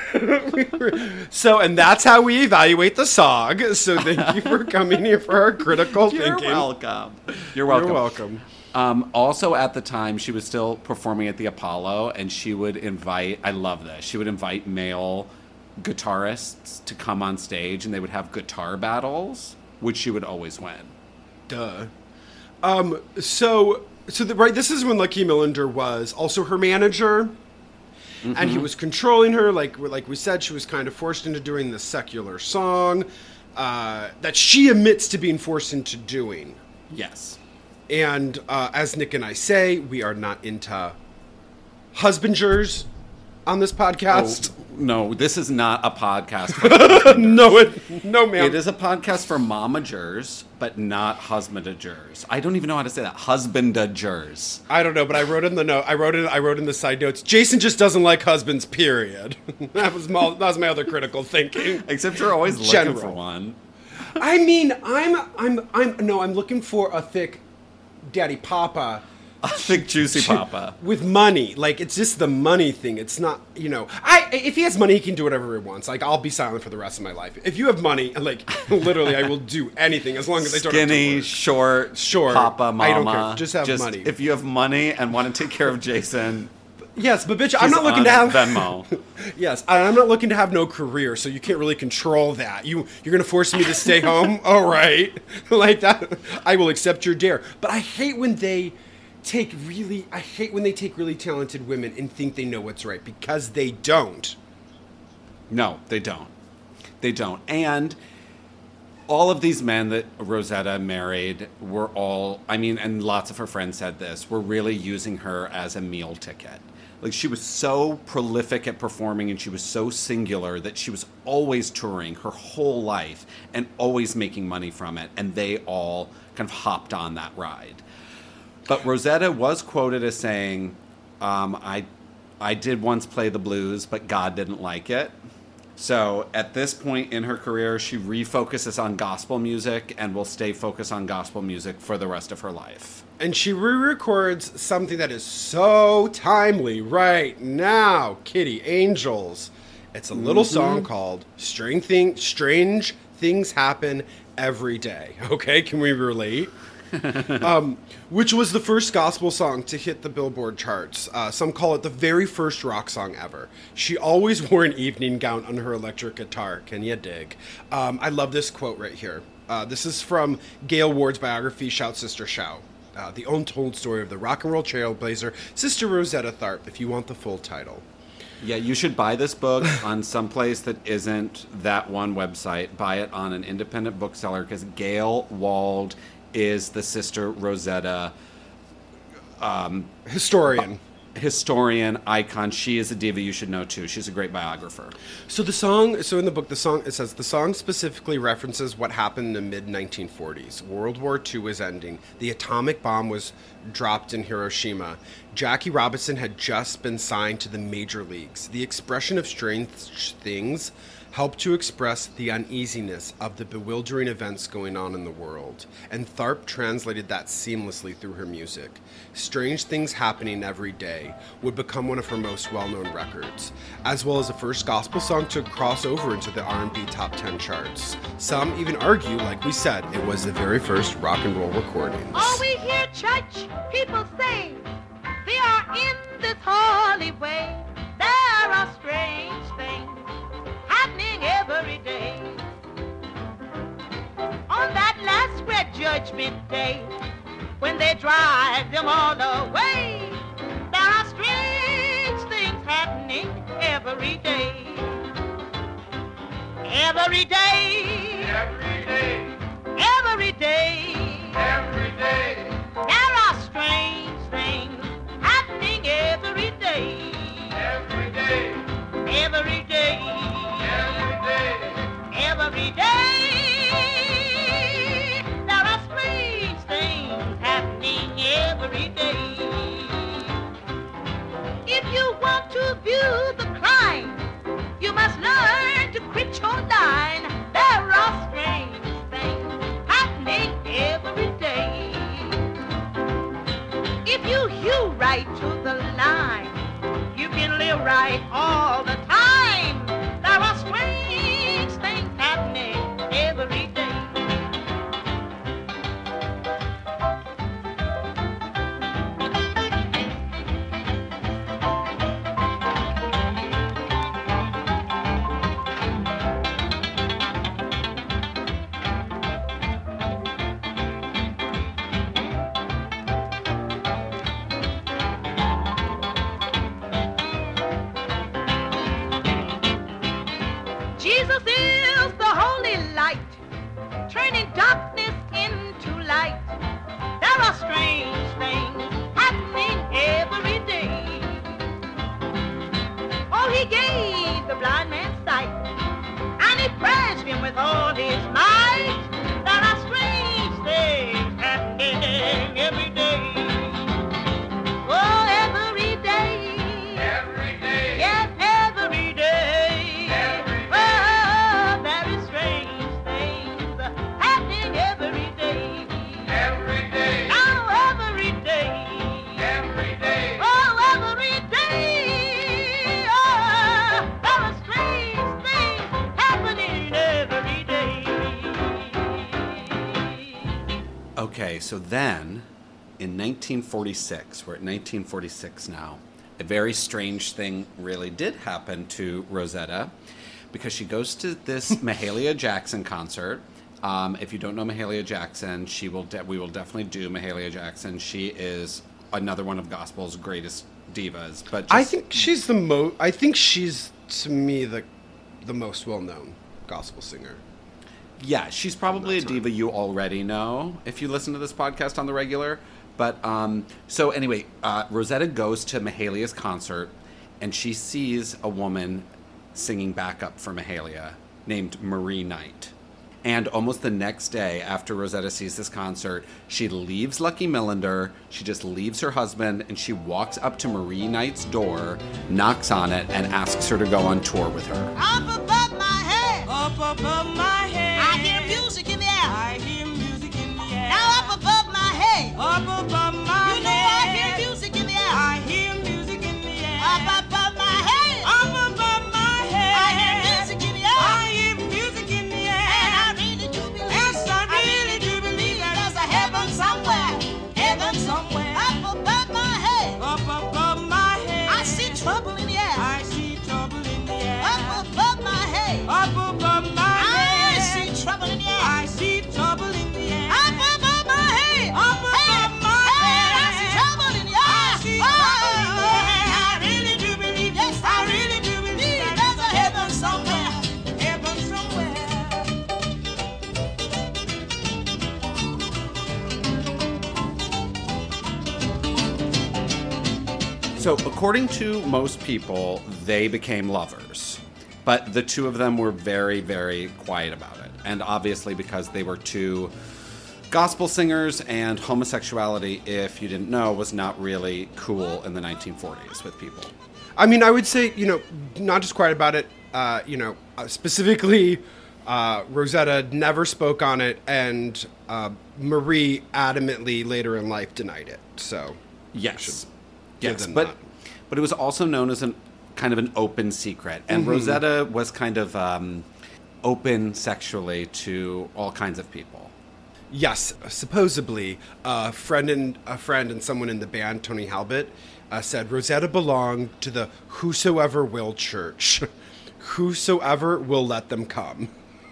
S2: so and that's how we evaluate the song. So thank you for coming here for our critical
S3: You're
S2: thinking.
S3: welcome. You're welcome.
S2: You're welcome.
S3: Um, also, at the time, she was still performing at the Apollo, and she would invite. I love this. She would invite male guitarists to come on stage, and they would have guitar battles, which she would always win.
S2: Duh. Um. So so the, right. This is when Lucky Millinder was also her manager. And he was controlling her, like like we said, she was kind of forced into doing this secular song uh, that she admits to being forced into doing.
S3: Yes.
S2: And uh, as Nick and I say, we are not into husbanders on this podcast.
S3: Oh, no, this is not a podcast for husbanders.
S2: no, it, no, ma'am.
S3: It is a podcast for momagers, but not husbandagers. I don't even know how to say that. Husbandagers.
S2: I don't know, but I wrote in the note. I wrote in. I wrote in the side notes. Jason just doesn't like husbands. Period. that was my, that was my other critical thinking.
S3: Except you're always looking
S2: General.
S3: for one.
S2: I mean, I'm, I'm, I'm. No, I'm looking for a thick, daddy papa.
S3: A thick, juicy papa.
S2: With money. Like, it's just the money thing. It's not, you know, I, if he has money, he can do whatever he wants. Like, I'll be silent for the rest of my life. If you have money, like, literally, I will do anything as long as I don't have to
S3: Skinny,
S2: work.
S3: short,
S2: Sure.
S3: papa, mama.
S2: I don't care. Just have money.
S3: If you have money and want to take care of Jason,
S2: Yes, but bitch, I'm
S3: She's
S2: not looking
S3: on
S2: to have
S3: Venmo.
S2: Yes, I- I'm not looking to have no career, so you can't really control that. You you're gonna force me to stay home? All right, like that. I will accept your dare. But I hate when they take really. I hate when they take really talented women and think they know what's right, because they don't.
S3: No, they don't. They don't. And all of these men that Rosetta married were all, I mean, and lots of her friends said this, were really using her as a meal ticket. Like, she was so prolific at performing and she was so singular that she was always touring her whole life and always making money from it. And they all kind of hopped on that ride. But Rosetta was quoted as saying, um, I, I did once play the blues, but God didn't like it. So at this point in her career, she refocuses on gospel music and will stay focused on gospel music for the rest of her life.
S2: And she re-records something that is so timely right now, Kitty Angels. It's a little
S3: Mm-hmm.
S2: song called Strange, Thing, Strange Things Happen Every Day. Okay, can we relate? um, which was the first gospel song to hit the Billboard charts. Uh, some call it the very first rock song ever. She always wore an evening gown on her electric guitar. Can you dig? Um, I love this quote right here. Uh, this is from Gail Ward's biography, Shout Sister Shout. Uh, the untold story of the rock and roll trailblazer, Sister Rosetta Tharpe, if you want the full title.
S3: Yeah, you should buy this book on some place that isn't that one website. Buy it on an independent bookseller, because Gail Wald is the Sister Rosetta um,
S2: Historian.
S3: historian icon. She is a diva you should know too. She's a great biographer.
S2: So the song, so in the book, the song, it says the song specifically references what happened in the mid nineteen forties. World War Two was ending. The atomic bomb was dropped in Hiroshima. Jackie Robinson had just been signed to the major leagues. The expression of strange things helped to express the uneasiness of the bewildering events going on in the world, and Tharpe translated that seamlessly through her music. Strange Things Happening Every Day would become one of her most well-known records, as well as the first gospel song to cross over into the R and B top ten charts. Some even argue, like we said, it was the very first rock and roll recordings.
S6: All we hear church people say, they are in this holy way. There are strange things happening every day. On that last great judgment day, when they drive them all away, there are strange things happening every day. Every day.
S5: Every day.
S6: Every day.
S5: Every day.
S6: There are strange things happening every day.
S5: Every day.
S6: Every day.
S5: Every day.
S6: Every day. There are strange things happening every day. If you want to view the crime, you must learn to quit your line. There are strange things happening every day. If you hew right to the line, you can live right all the time. There are strange things happening every day. Jesus is the holy light, turning darkness into light. There are strange things happening every day. Oh, he gave the blind man sight, and he praised him with all his might. There are strange things happening every day. Oh, every day.
S5: Every day.
S6: Yes, every day.
S5: Every day.
S6: Oh, there is strange things happening every day.
S5: Every day.
S6: Oh, every day.
S5: Every day.
S6: Oh, every day. Oh, there are strange things happening every day.
S3: Okay, so then in nineteen forty-six, we're at nineteen forty-six now, a very strange thing really did happen to Rosetta, because she goes to this Mahalia Jackson concert. Um, if you don't know Mahalia Jackson, she will. De- we will definitely do Mahalia Jackson. She is another one of gospel's greatest divas. But just,
S2: I think she's the most. I think she's to me the the most well known gospel singer.
S3: yeah, she's probably a
S2: That's
S3: diva you already know if you listen to this podcast on the regular. But um, so anyway, uh, Rosetta goes to Mahalia's concert, and she sees a woman singing backup for Mahalia named Marie Knight. And almost the next day after Rosetta sees this concert, she leaves Lucky Millinder, she just leaves her husband, and she walks up to Marie Knight's door, knocks on it, and asks her to go on tour with her.
S6: Up above my head,
S7: Up above my head,
S6: I hear music in the air.
S7: I hear music in the air.
S6: Now up above my head,
S7: Up above my
S6: you know I
S7: head,
S6: hear music in the air.
S7: I hear music in the air.
S6: Up above my head,
S7: Up above my head,
S6: I hear music in the air.
S7: I hear music in the air.
S6: And I really do believe,
S7: Yes, I really do believe that
S6: there's a heaven somewhere, heaven
S7: somewhere.
S6: Up above my head,
S7: Up above my head,
S6: I see trouble in the air.
S7: I see trouble in the air.
S6: Up above my head,
S7: Up above my
S6: I
S7: head,
S6: see trouble in the air.
S7: I see trouble in the air.
S6: Up above my head,
S7: Up above
S6: hey,
S7: my
S6: hey,
S7: head,
S6: I see trouble in the air.
S7: I see
S6: Oh,
S7: trouble in the air.
S6: I
S7: I really do believe,
S6: yes,
S7: I really do believe that
S6: there's a heaven somewhere.
S7: heaven somewhere.
S3: So, according to most people, they became lovers. But the two of them were very, very quiet about it. And obviously, because they were two gospel singers, and homosexuality, if you didn't know, was not really cool in the nineteen forties with people.
S2: I mean, I would say, you know, not just quiet about it, uh, you know, uh, specifically, uh, Rosetta never spoke on it, and uh, Marie adamantly later in life denied it. So,
S3: Yes.
S2: give
S3: Yes,
S2: them
S3: but
S2: that.
S3: but it was also known as an kind of an open secret, and
S2: Mm-hmm.
S3: Rosetta was kind of um, open sexually to all kinds of people.
S2: Yes, supposedly, a friend and a friend and someone in the band, Tony Halbert, uh, said Rosetta belonged to the Whosoever Will Church. Whosoever will let them come.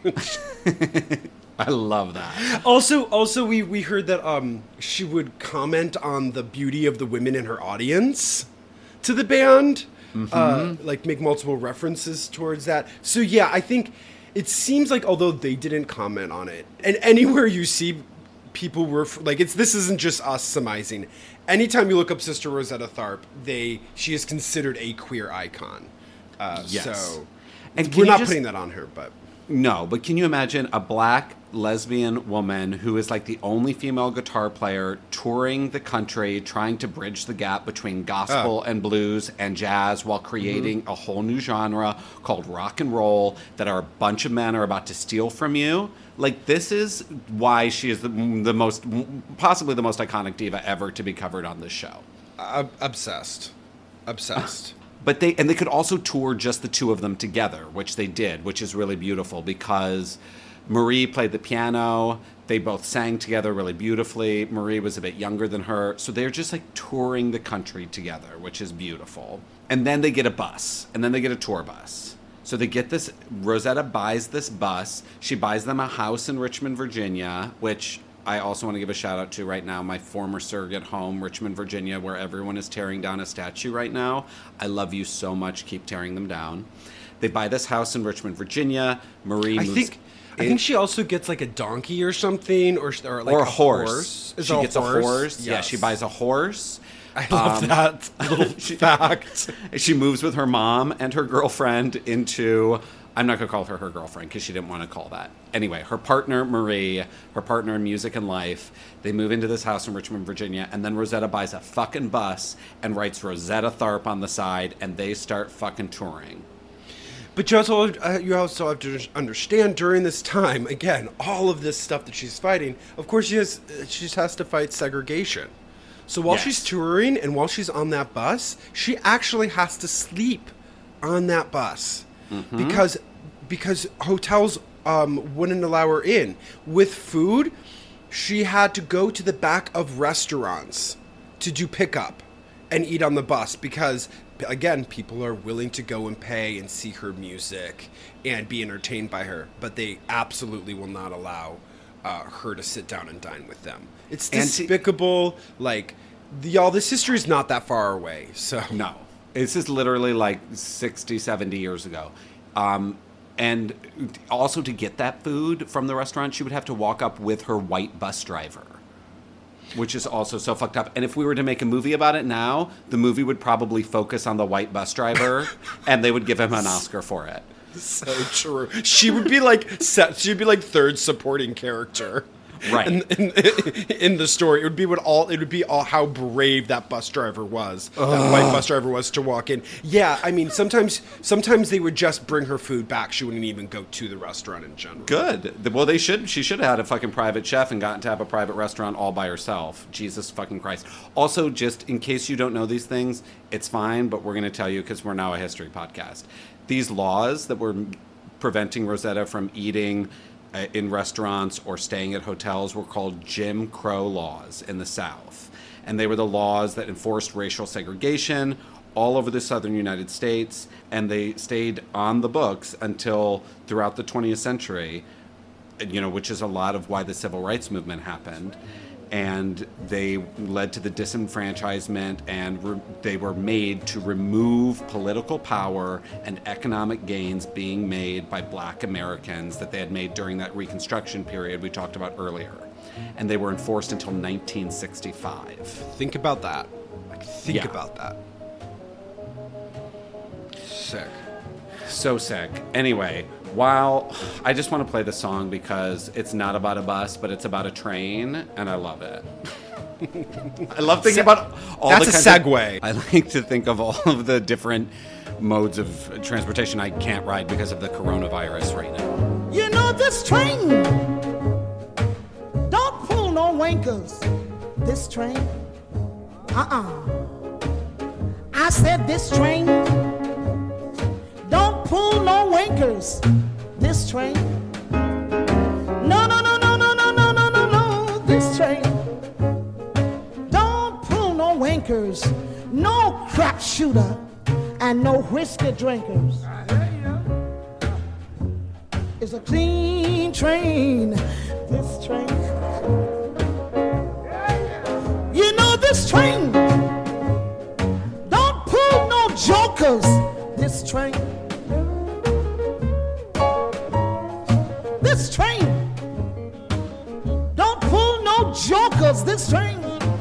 S3: I love that.
S2: Also, also, we, we heard that um she would comment on the beauty of the women in her audience to the band, uh, like make multiple references towards that. So yeah, I think it seems like although they didn't comment on it, and anywhere you see people were like it's this isn't just us surmising. Anytime you look up Sister Rosetta Tharpe, they she is considered a queer icon. Uh,
S3: Yes.
S2: So
S3: And can
S2: we're
S3: you
S2: not
S3: just-
S2: putting that on her, but.
S3: No, but can you imagine a black lesbian woman who is like the only female guitar player touring the country, trying to bridge the gap between gospel and blues and jazz while creating a whole new genre called rock and roll that our bunch of men are about to steal from you? Like, this is why she is the, the most, possibly the most iconic diva ever to be covered on this show.
S2: Uh, obsessed. Obsessed.
S3: But they and they could also tour just the two of them together, which they did, which is really beautiful because Marie played the piano. They both sang together really beautifully. Marie was a bit younger than her, so they're just like touring the country together, which is beautiful. And then they get a bus, and then they get a tour bus. So they get this. Rosetta buys this bus. She buys them a house in Richmond, Virginia, which I also want to give a shout out to right now, my former surrogate home, Richmond, Virginia, where everyone is tearing down a statue right now. I love you so much. Keep tearing them down. They buy this house in Richmond, Virginia. Marie
S2: I
S3: moves
S2: think I
S3: in-
S2: think she also gets like a donkey or something, or, or like
S3: or
S2: a
S3: a horse.
S2: Is
S3: She
S2: it
S3: gets a horse. Yeah,
S2: Yes.
S3: she buys a horse.
S2: I love
S3: Um,
S2: that little fact.
S3: She moves with her mom and her girlfriend into, I'm not going to call her her girlfriend because she didn't want to call that. Anyway, her partner, Marie, her partner in music and life, they move into this house in Richmond, Virginia, and then Rosetta buys a fucking bus and writes Rosetta Tharpe on the side, and they start fucking touring.
S2: But you also uh, you also have to understand during this time, again, all of this stuff that she's fighting. Of course, she has uh, she has to fight segregation. So while
S3: Yes.
S2: she's touring and while she's on that bus, she actually has to sleep on that bus because because hotels um, wouldn't allow her in. With food, she had to go to the back of restaurants to do pickup. and eat on the bus because, again, people are willing to go and pay and see her music and be entertained by her, but they absolutely will not allow uh, her to sit down and dine with them. It's
S3: And to-
S2: despicable. Like, the, y'all, this history is not that far away. So
S3: No. This is literally like sixty, seventy years ago. Um, and also to get that food from the restaurant, she would have to walk up with her white bus driver, which is also so fucked up. And if we were to make a movie about it now, the movie would probably focus on the white bus driver and they would give him an Oscar for it.
S2: So true. She would be like set, she'd be like third supporting character.
S3: Right.
S2: In, in, in the story, it would be what all it would be all how brave that bus driver was. That white bus driver was to walk in. Yeah, I mean sometimes sometimes they would just bring her food back. She wouldn't even go to the restaurant in general.
S3: Good. Well, they should. She should have had a fucking private chef and gotten to have a private restaurant all by herself. Jesus fucking Christ. Also, just in case you don't know these things, it's fine, but we're going to tell you because we're now a history podcast. These laws that were preventing Rosetta from eating uh, in restaurants or staying at hotels were called Jim Crow laws in the South. And they were the laws that enforced racial segregation all over the southern United States, and they stayed on the books until throughout the twentieth century, you know, which is a lot of why the civil rights movement happened. And they led to the disenfranchisement, and re- they were made to remove political power and economic gains being made by black Americans that they had made during that Reconstruction period we talked about earlier. And they were enforced until nineteen sixty-five.
S2: Think about that. Like, think
S3: Yeah.
S2: about that. Sick.
S3: So sick. Anyway, while I just want to play the song because it's not about a bus, but it's about a train, and I love it. I love thinking about all
S2: That's
S3: the
S2: a
S3: kinds of-
S2: segue.
S3: I like to think of all of the different modes of transportation I can't ride because of the coronavirus right now.
S7: You know this train don't pull no wankers. This train, uh-uh. I said this train don't pull no wankers. This train, no, no, no, no, no, no, no, no, no, no. This train don't pull no wankers, no crap shooter, and no whiskey drinkers. It's a clean train. This train. You know this train don't pull no jokers. This train. This train don't pull no jokers. This train.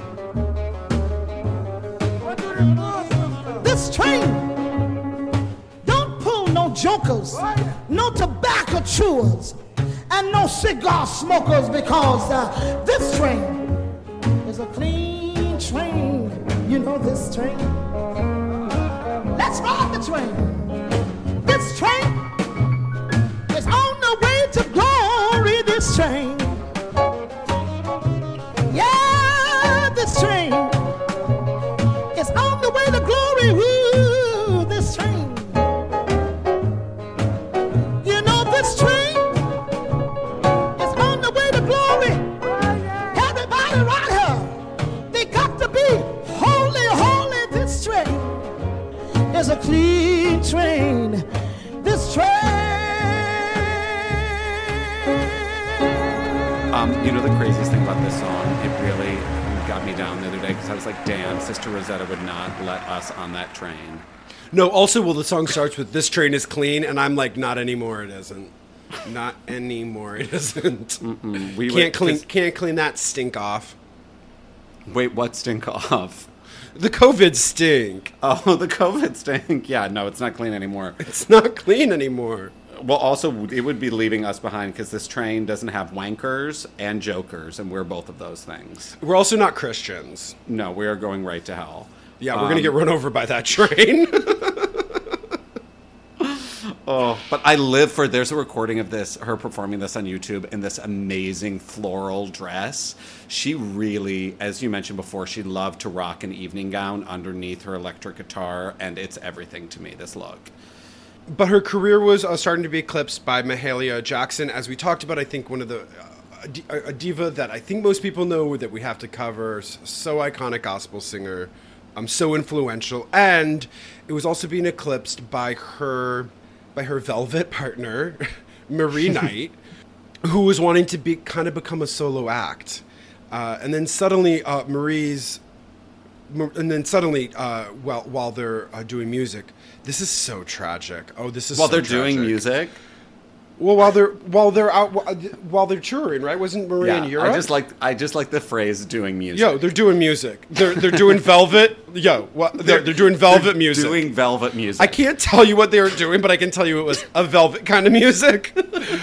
S7: This train don't pull no jokers, no tobacco chewers, and no cigar smokers because uh, this train is a clean train. You know this train. Let's ride the train. This train is on the way to glory. This train. Yeah, this train is on the way to glory. Woo, this train. You know this train is on the way to glory. Everybody right here, they got to be holy, holy. This train is a clean train. This train.
S3: Um, you know the craziest thing about this song? It really got me down the other day because I was like, damn, Sister Rosetta would not let us on that train.
S2: No, also, well, the song starts with "This train is clean," and I'm like, not anymore. It isn't. Not anymore. It isn't.
S3: We
S2: Can't
S3: would-
S2: clean.
S3: 'cause-
S2: Can't clean that stink off.
S3: Wait, what stink off?
S2: The COVID stink.
S3: Oh, the COVID stink. Yeah, no, it's not clean anymore.
S2: It's not clean anymore.
S3: Well, also, it would be leaving us behind because this train doesn't have wankers and jokers, and we're both of those things.
S2: We're also not Christians.
S3: No, we are going right to hell.
S2: Yeah, we're
S3: Um,
S2: gonna get run over by that train.
S3: Oh, but I live for, there's a recording of this, her performing this on YouTube in this amazing floral dress. She really, as you mentioned before, she loved to rock an evening gown underneath her electric guitar, and it's everything to me, this look.
S2: But her career was uh, starting to be eclipsed by Mahalia Jackson, as we talked about. I think one of the uh, a, di- a diva that I think most people know that we have to cover. s- So iconic, gospel singer, um, so influential, and it was also being eclipsed by her by her Velvet partner, Marie Knight, who was wanting to be kind of become a solo act, uh, and then suddenly uh, Marie's, and then suddenly uh, while while they're uh, doing music, this is so tragic. Oh, this is
S3: While
S2: so
S3: they're
S2: tragic.
S3: doing music.
S2: Well, while they're while they're out while they're touring, right? Wasn't Marie
S3: Yeah,
S2: in Europe?
S3: I just like I just like the phrase "doing music."
S2: Yo, they're doing music. They're they're doing Velvet. Yo, what? They're, they're doing Velvet
S3: They're
S2: music.
S3: Doing Velvet music.
S2: I can't tell you what they were doing, but I can tell you it was a Velvet kind of music.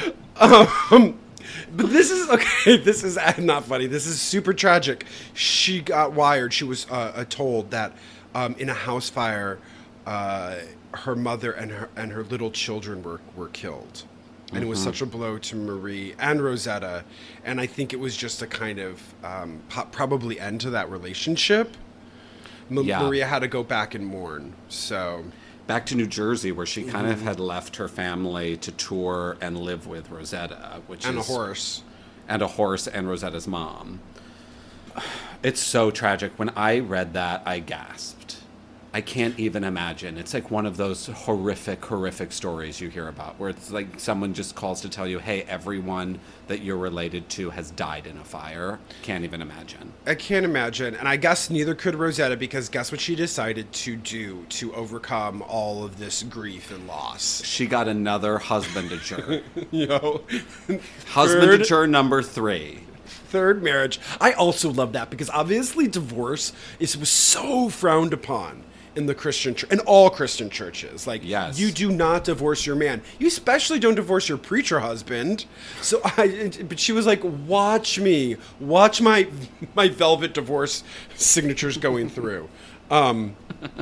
S2: um, but this is okay. This is not funny. This is super tragic. She got wired. She was uh, uh, told that um, in a house fire, uh, her mother and her and her little children were were killed. And it was such a blow to Marie and Rosetta. And I think it was just a kind of um, po- probably end to that relationship. M-
S3: Yeah.
S2: Maria had to go back and mourn. So,
S3: Back to New Jersey, where she kind
S2: Mm-hmm.
S3: of had left her family to tour and live with Rosetta, which
S2: and a
S3: is
S2: horse.
S3: and a horse and Rosetta's mom. It's so tragic. When I read that, I gasped. I can't even imagine. It's like one of those horrific, horrific stories you hear about, where it's like someone just calls to tell you, hey, everyone that you're related to has died in a fire. Can't even imagine.
S2: I can't imagine. And I guess neither could Rosetta, because guess what she decided to do to overcome all of this grief and loss?
S3: She got another husbandager.
S2: You know?
S3: Husbandager number three.
S2: Third marriage. I also love that because obviously divorce is was so frowned upon in the Christian church, in all Christian churches. Like,
S3: Yes.
S2: you do not divorce your man. You especially don't divorce your preacher husband. So I, but she was like, watch me, watch my my velvet divorce signatures going through. Um,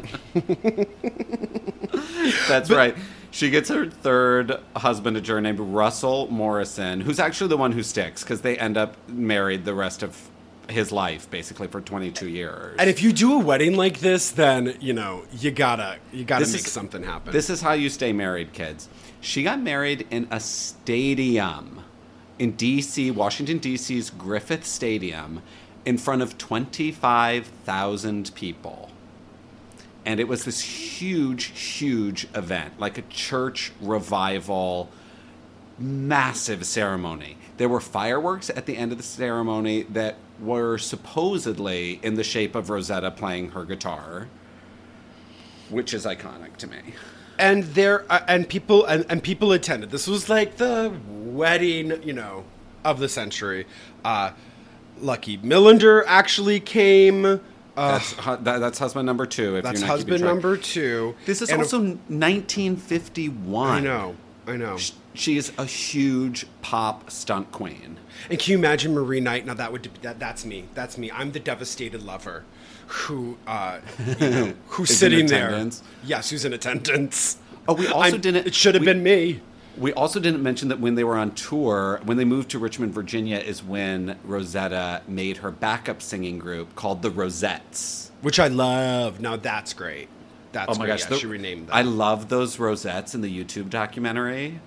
S3: That's right. She gets her third husbandager named Russell Morrison, who's actually the one who sticks because they end up married the rest of his life, basically for twenty-two years.
S2: and if you do a wedding like this, then you know you gotta you gotta
S3: This
S2: make
S3: is-
S2: something happen.
S3: This is how you stay married, kids. She got married in a stadium in D C, Washington, D C's Griffith Stadium, in front of twenty-five thousand people. And it was this huge, huge event, like a church revival, massive ceremony. There were fireworks at the end of the ceremony that were supposedly in the shape of Rosetta playing her guitar, which is iconic to me.
S2: and there uh, and people and, and people attended. This was like the wedding, you know, of the century. Uh, Lucky Millinder actually came. Uh,
S3: That's hu- that, that's husband number two. If
S2: that's
S3: you're not keeping
S2: husband
S3: track.
S2: number two.
S3: This is
S2: And of-
S3: also nineteen fifty-one.
S2: I know, I know.
S3: She is a huge pop stunt queen.
S2: And can you imagine Marie Knight? Now that would that, that's me. That's me. I'm the devastated lover, who uh, you know, who's
S3: Is in
S2: sitting there.
S3: attendance?
S2: Yes, who's in attendance.
S3: Oh, we also
S2: I'm-
S3: didn't-
S2: It should have
S3: we-
S2: been me.
S3: We also didn't mention that when they were on tour, when they moved to Richmond, Virginia, is when Rosetta made her backup singing group called the Rosettes.
S2: Which I love. Now that's great. That's
S3: Oh my
S2: great.
S3: gosh,
S2: Yeah,
S3: the-
S2: she renamed that.
S3: I love those Rosettes in the YouTube documentary.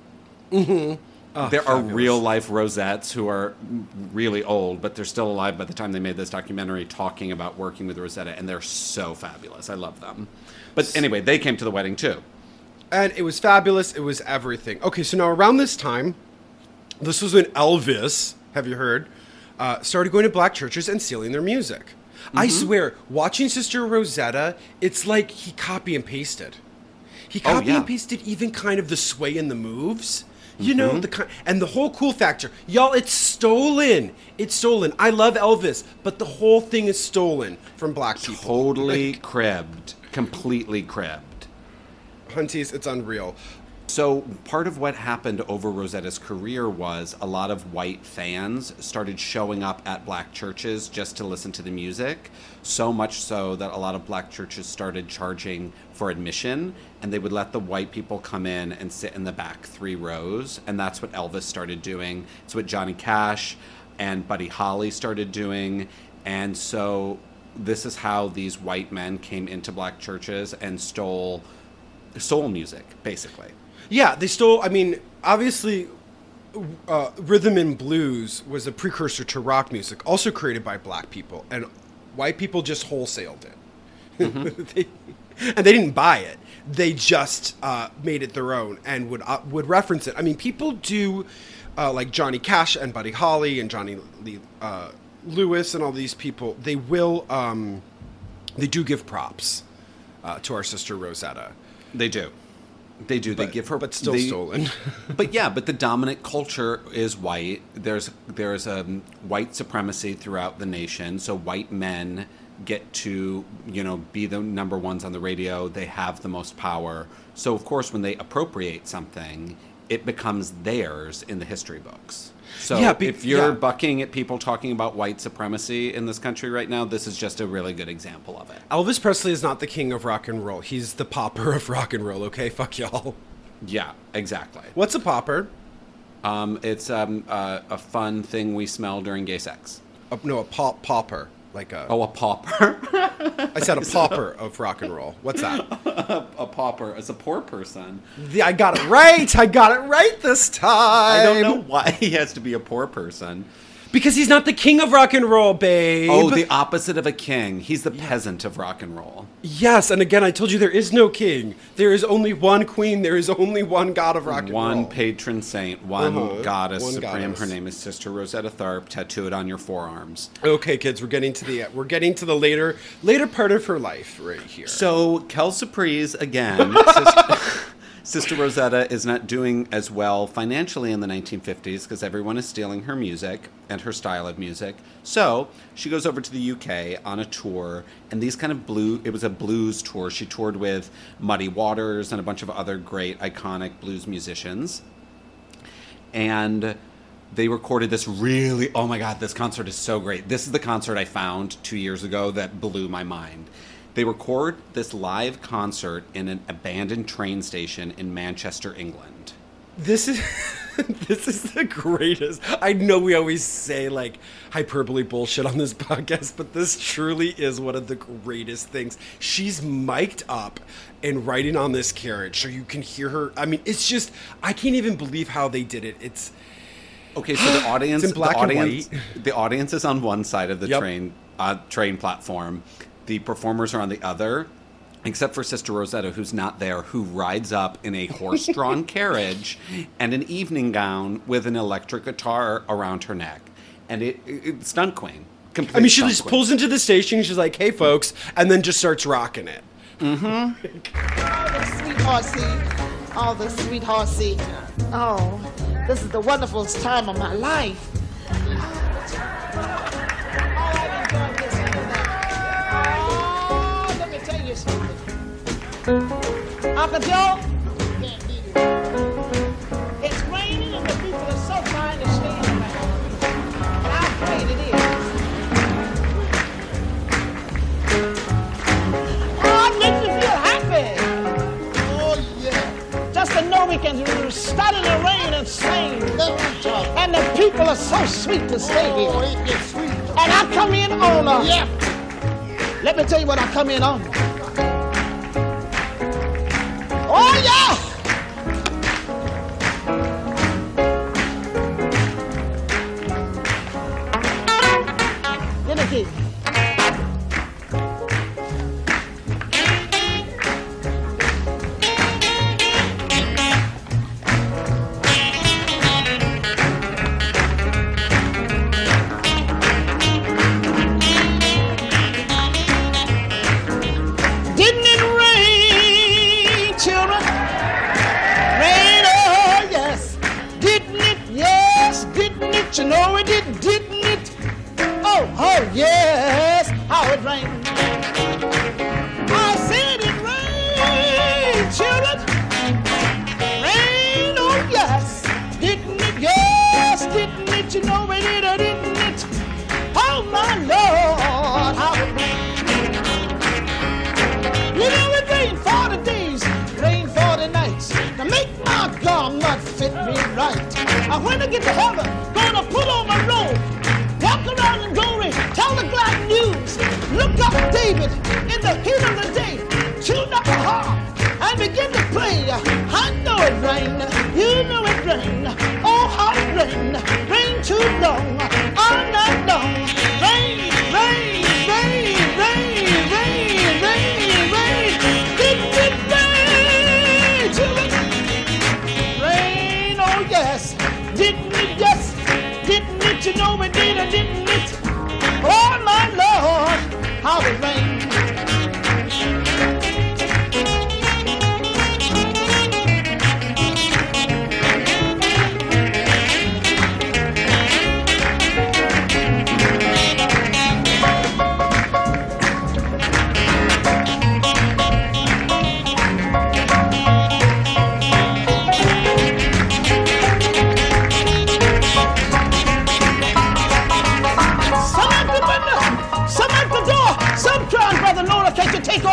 S3: Mm-hmm. there are
S2: fabulous.
S3: real life Rosettes who are really old, but they're still alive by the time they made this documentary talking about working with Rosetta, and they're so fabulous. I love them. But anyway, they came to the wedding too.
S2: And it was fabulous. It was everything. Okay, so now around this time, this was when Elvis, have you heard, uh, started going to black churches and stealing their music. I
S3: Mm-hmm.
S2: swear, watching Sister Rosetta, it's like he copy and pasted. He copy
S3: Oh, yeah.
S2: and pasted even kind of the sway and the moves. You
S3: Mm-hmm.
S2: know, the ki- and the whole cool factor. Y'all, it's stolen. It's stolen. I love Elvis, but the whole thing is stolen from black people.
S3: Totally cribbed. Completely cribbed.
S2: Hunties, it's unreal.
S3: So part of what happened over Rosetta's career was a lot of white fans started showing up at black churches just to listen to the music, so much so that a lot of black churches started charging for admission, and they would let the white people come in and sit in the back three rows, and that's what Elvis started doing. It's what Johnny Cash and Buddy Holly started doing, and so this is how these white men came into black churches and stole soul music, basically.
S2: Yeah, they stole. I mean, obviously, uh, rhythm and blues was a precursor to rock music, also created by black people, and white people just wholesaled it.
S3: Mm-hmm.
S2: they, and they didn't buy it. They just uh, made it their own and would uh, would reference it. I mean, people do, uh, like Johnny Cash and Buddy Holly and Johnny Lee, uh, Lewis and all these people. They will, um, they do give props uh, to our sister Rosetta.
S3: They do. They do. They
S2: But-
S3: give her,
S2: but still
S3: they-
S2: stolen.
S3: But yeah, but the dominant culture is white. There's there's um, white supremacy throughout the nation. So white men get to, you know, be the number ones on the radio. They have the most power. So of course, when they appropriate something, it becomes theirs in the history books. So
S2: Yeah, be-
S3: if you're
S2: yeah.
S3: bucking at people talking about white supremacy in this country right now, this is just a really good example of it.
S2: Elvis Presley is not the king of rock and roll. He's the popper of rock and roll. Okay, fuck y'all.
S3: Yeah, exactly.
S2: What's a popper?
S3: Um, it's um, uh, a fun thing we smell during gay sex.
S2: Uh, no, a pop popper. Like a.
S3: Oh, a pauper.
S2: I said a pauper of rock and roll. What's that?
S3: A pauper is a poor person.
S2: Yeah, I got it right. I got it right this time.
S3: I don't know why he has to be a poor person.
S2: Because he's not the king of rock and roll, babe.
S3: Oh, the opposite of a king. He's the peasant of rock and roll.
S2: Yes, and again, I told you there is no king. There is only one queen. There is only one god of rock and roll.
S3: One patron saint, one
S2: Uh-huh.
S3: goddess
S2: One
S3: supreme.
S2: goddess.
S3: Her name is Sister Rosetta Tharpe, tattooed on your forearms.
S2: Okay, kids, we're getting to the we're getting to the later later part of her life right here.
S3: So, Kel Surprise, again, Sister, Sister Rosetta is not doing as well financially in the nineteen fifties because everyone is stealing her music and her style of music. So, she goes over to the U K on a tour, and these kind of blue, it was a blues tour. She toured with Muddy Waters and a bunch of other great, iconic blues musicians. And they recorded this really, oh my God, this concert is so great. This is the concert I found two years ago that blew my mind. They record this live concert in an abandoned train station in Manchester, England.
S2: This is this is the greatest. I know we always say like hyperbole bullshit on this podcast, but this truly is one of the greatest things. She's mic'd up and riding on this carriage so you can hear her. I mean, it's just I can't even believe how they did it. It's
S3: Okay, so the audience,
S2: It's in black
S3: the
S2: and
S3: audience,
S2: white.
S3: the audience is on one side of the
S2: Yep.
S3: train uh, train platform. The performers are on the other, except for Sister Rosetta, who's not there, who rides up in a horse-drawn carriage and an evening gown with an electric guitar around her neck, and it, it it's stunt queen. Complete
S2: I mean, she
S3: stunt
S2: just
S3: queen.
S2: pulls into the station. She's like, "Hey, folks," and then just starts rocking it.
S7: All the sweet horsey, all the sweet horsey. Oh, this is the wonderful time of my life. Oh, let me tell you something. Uncle Joe, can't beat it. It's raining and the people are so fine to stay around. And how great it is. Oh, it makes me feel happy. Oh, yeah. Just to know we can start in the rain and sing. And the people are so sweet to stay here.
S8: Oh, it gets sweet.
S7: And I come in on a...
S8: Yeah.
S7: Let me tell you what I come in on. Oh, yeah! Get the key. Didn't it rain, children? Rain, oh yes. Didn't it? Yes, didn't it? You know it did, didn't it? Oh, oh yes, how it rained. I said it rained, children. Rain, oh yes. Didn't it? Yes, didn't it? You know it did, or didn't it? Oh my Lord, how it rained. You know it rained forty days, rained forty nights to make my garment fit me right. And when I get to heaven, gonna put on my robe, walk around in glory, tell the glad news. Look up David in the heat of the day, tune up a harp and begin to play. I know it rained, you know it rained. Oh, how it rained, rained too long, all night long. Rain, rain, rain, rain, rain, rain.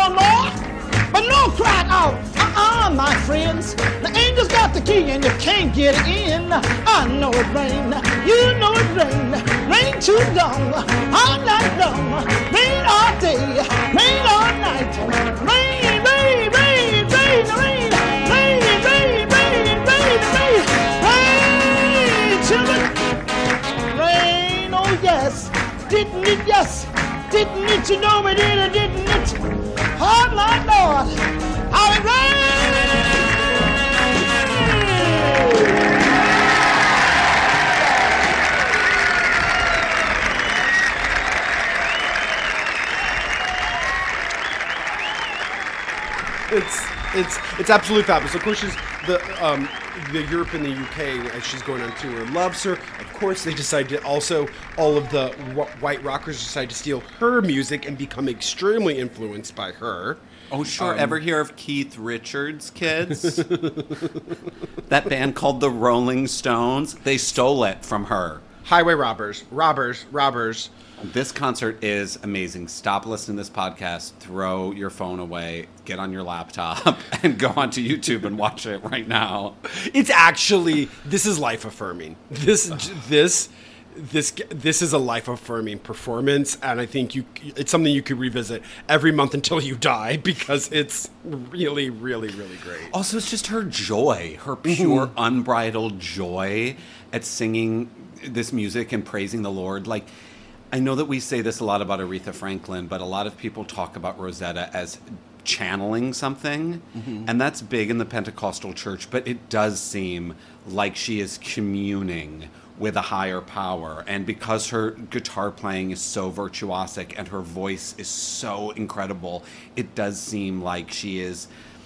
S7: one more, but no crack out. Uh-uh, my friends. The angel's got the key and you can't get in. I know it rain, you know it rain. Rain too long, all night long. Rain all day, rain all night. Rain, rain, rain, rain, rain. Rain, rain, rain, rain, rain. Rain, children. Rain, oh yes. Didn't it, yes. Didn't it, you know it did, or didn't it? Oh my Lord, how it rained!
S2: It's it's it's absolutely fabulous. Of course, she's the um, the Europe and the U K as she's going on tour loves her. Of course, they decide to also all of the wh- white rockers decide to steal her music and become extremely influenced by her.
S3: Oh, sure.
S2: Um,
S3: Ever hear of Keith Richards, kids? That band called the Rolling Stones. They stole it from her.
S2: Highway robbers, robbers, robbers.
S3: This concert is amazing. Stop listening to this podcast, throw your phone away, get on your laptop, and go onto YouTube and watch it right now.
S2: It's actually, this is life affirming. This, this, this, this is a life affirming performance, and I think you, it's something you could revisit every month until you die because it's really, really, really great.
S3: Also, it's just her joy, her pure, unbridled joy at singing this music and praising the Lord. Like, I know that we say this a lot about Aretha Franklin, but a lot of people talk about Rosetta as channeling something, mm-hmm. and that's big in the Pentecostal church, but it does seem like she is communing with a higher power. And because her guitar playing is so virtuosic and her voice is so incredible, it does seem like she is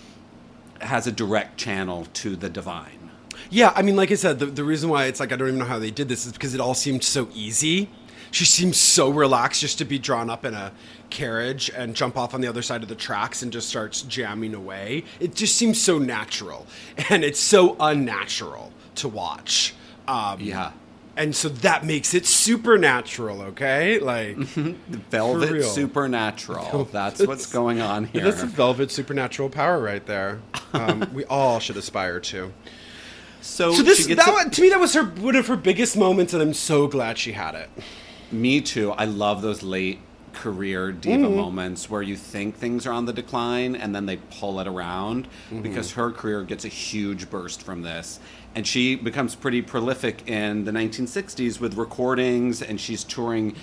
S3: has a direct channel to the divine.
S2: Yeah, I mean, like I said, the, the reason why it's like I don't even know how they did this is because it all seemed so easy. She seems so relaxed just to be drawn up in a carriage and jump off on the other side of the tracks and just starts jamming away. It just seems so natural, and it's so unnatural to watch. Um,
S3: yeah.
S2: And so that makes it supernatural, okay? Like,
S3: Velvet supernatural. That's what's going on here.
S2: That's a velvet supernatural power right there. Um, we all should aspire to.
S3: So,
S2: so this,
S3: she gets
S2: that,
S3: a-
S2: one- to me, that was her one of her biggest moments, and I'm so glad she had it.
S3: Me too. I love those late career diva
S2: Mm-hmm.
S3: moments where you think things are on the decline and then they pull it around,
S2: Mm-hmm.
S3: because her career gets a huge burst from this. And she becomes pretty prolific in the nineteen sixties with recordings, and she's touring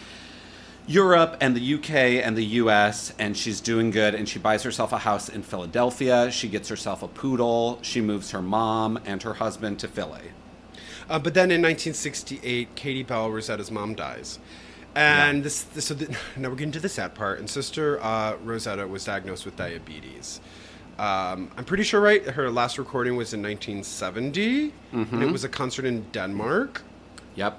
S3: Europe and the U K and the U S, and she's doing good, and she buys herself a house in Philadelphia. She gets herself a poodle. She moves her mom and her husband to Philly.
S2: Uh, but then in nineteen sixty-eight, Katie Bell, Rosetta's mom, dies. And
S3: Yeah.
S2: this, this, so the, now we're getting to the sad part. And Sister uh, Rosetta was diagnosed with diabetes. Um, I'm pretty sure, right? Her last recording was in nineteen seventy.
S3: Mm-hmm.
S2: And it was a concert in Denmark.
S3: Yep.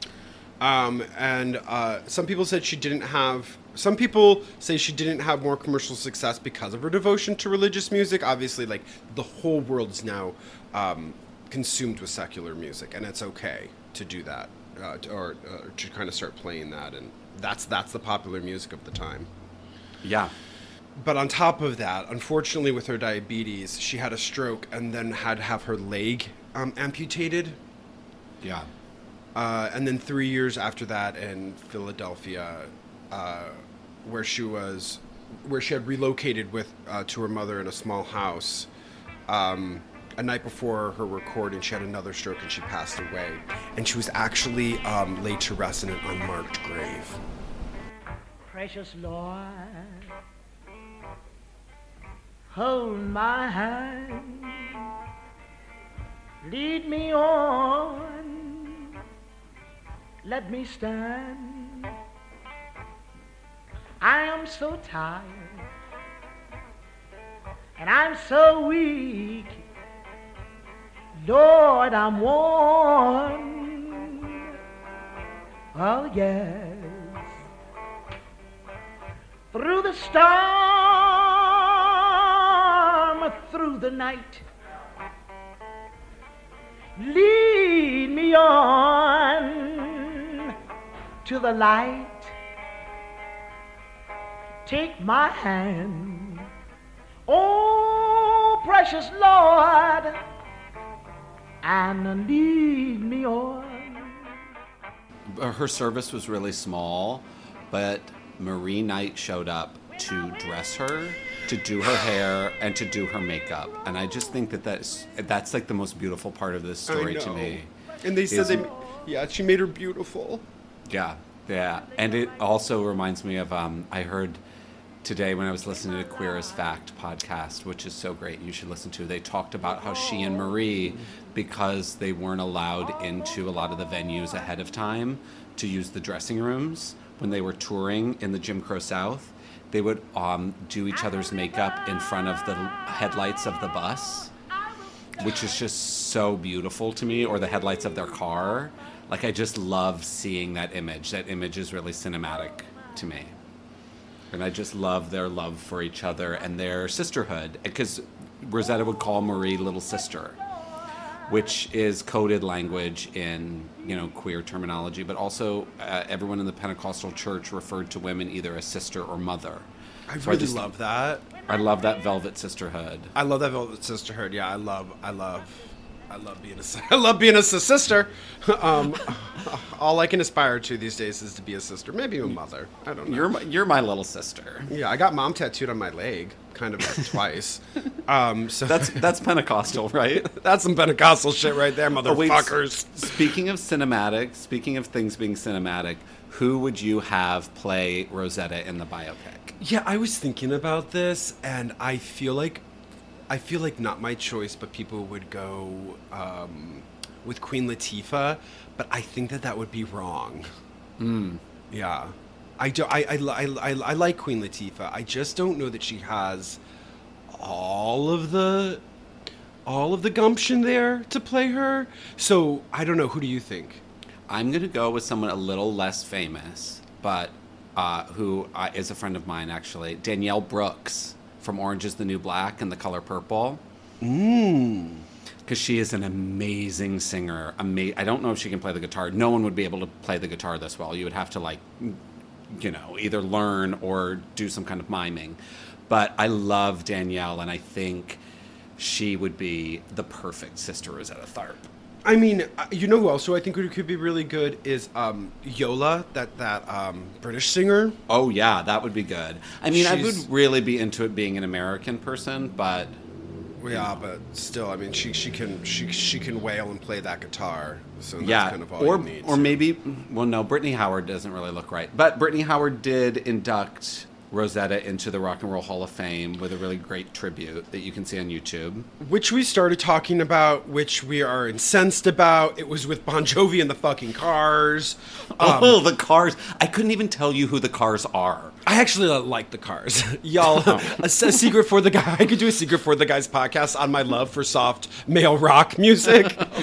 S2: Um, and uh, some people said she didn't have... Some people say she didn't have more commercial success because of her devotion to religious music. Obviously, like, the whole world's now um, consumed with secular music, and it's okay to do that, uh, to, or uh, to kind of start playing that, and that's that's the popular music of the time.
S3: Yeah.
S2: But on top of that, unfortunately, with her diabetes, she had a stroke and then had to have her leg um, amputated.
S3: Yeah.
S2: Uh, and then three years after that, in Philadelphia, uh, where she was, where she had relocated with uh, to her mother in a small house. Um, a night before her recording, she had another stroke and she passed away. And she was actually um, laid to rest in an unmarked grave.
S7: Precious Lord, hold my hand, lead me on, let me stand. I am so tired, and I'm so weak. Lord, I'm worn. Oh, yes. Through the storm, through the night, lead me on to the light. Take my hand, precious Lord, and lead me on.
S3: Her service was really small, but Marie Knight showed up to dress her, to do her hair, and to do her makeup. And I just think that that's, that's like the most beautiful part of this story to me.
S2: And they said
S3: is-
S2: they, yeah, she made her beautiful.
S3: Yeah, yeah. And it also reminds me of, um, I heard today when I was listening to Queer as Fact podcast, which is so great, you should listen to, they talked about how she and Marie, because they weren't allowed into a lot of the venues ahead of time to use the dressing rooms when they were touring in the Jim Crow South, they would um, do each other's makeup in front of the headlights of the bus, which is just so beautiful to me, or the headlights of their car. Like, I just love seeing that image. That image is really cinematic to me. And I just love their love for each other and their sisterhood. Because Rosetta would call Marie little sister, which is coded language in, you know, queer terminology. But also, uh, everyone in the Pentecostal church referred to women either as sister or mother.
S2: I
S3: So
S2: really
S3: just-
S2: love that.
S3: I love that velvet sisterhood.
S2: I love that Velvet Sisterhood. Yeah, I love, I love, I love being a, si- I love being a si- sister. Um, all I can aspire to these days is to be a sister, maybe a mother. I don't know.
S3: You're my, you're my little sister.
S2: Yeah, I got mom tattooed on my leg, kind of like twice. Um, so
S3: That's that's Pentecostal, right?
S2: that's some Pentecostal shit right there,
S3: Oh, wait,
S2: motherfuckers.
S3: s- Speaking of cinematic, speaking of things being cinematic, who would you have play Rosetta in the biopic?
S2: Yeah, I was thinking about this, and I feel like, I feel like not my choice, but people would go um, with Queen Latifah, but I think that that would be wrong.
S3: Mm.
S2: Yeah, I do. I, I, I, I, I like Queen Latifah. I just don't know that she has all of the, all of the gumption there to play her. So I don't know. Who do you think?
S3: I'm gonna go with someone a little less famous, but uh, who uh, is a friend of mine actually, Danielle Brooks from Orange Is the New Black and The Color Purple.
S2: Mmm.
S3: Because she is an amazing singer. Ama- I don't know if she can play the guitar. No one would be able to play the guitar this well. You would have to, like, you know, either learn or do some kind of miming. But I love Danielle, and I think she would be the perfect Sister Rosetta Tharpe.
S2: I mean, uh, you know who also I think who could be really good is um, Yola, that that um, British singer.
S3: Oh, yeah, that would be good. I mean, I
S2: She's-
S3: would really be into it being an American person, but
S2: Yeah, but still, I mean, she she can she she can wail and play that guitar. So that's
S3: yeah,
S2: kind of all
S3: or
S2: you need.
S3: or maybe, well, no, Brittany Howard doesn't really look right, but Brittany Howard did induct Rosetta into the Rock and Roll Hall of Fame with a really great tribute that you can see on YouTube.
S2: Which we started talking about, which we are incensed about. It was with Bon Jovi and the fucking Cars. Um,
S3: oh, the Cars! I couldn't even tell you who the Cars are.
S2: I actually uh, like the Cars. Y'all, a, a secret for the guy. I could do a secret for the guys podcast on my love for soft male rock music.
S3: Oh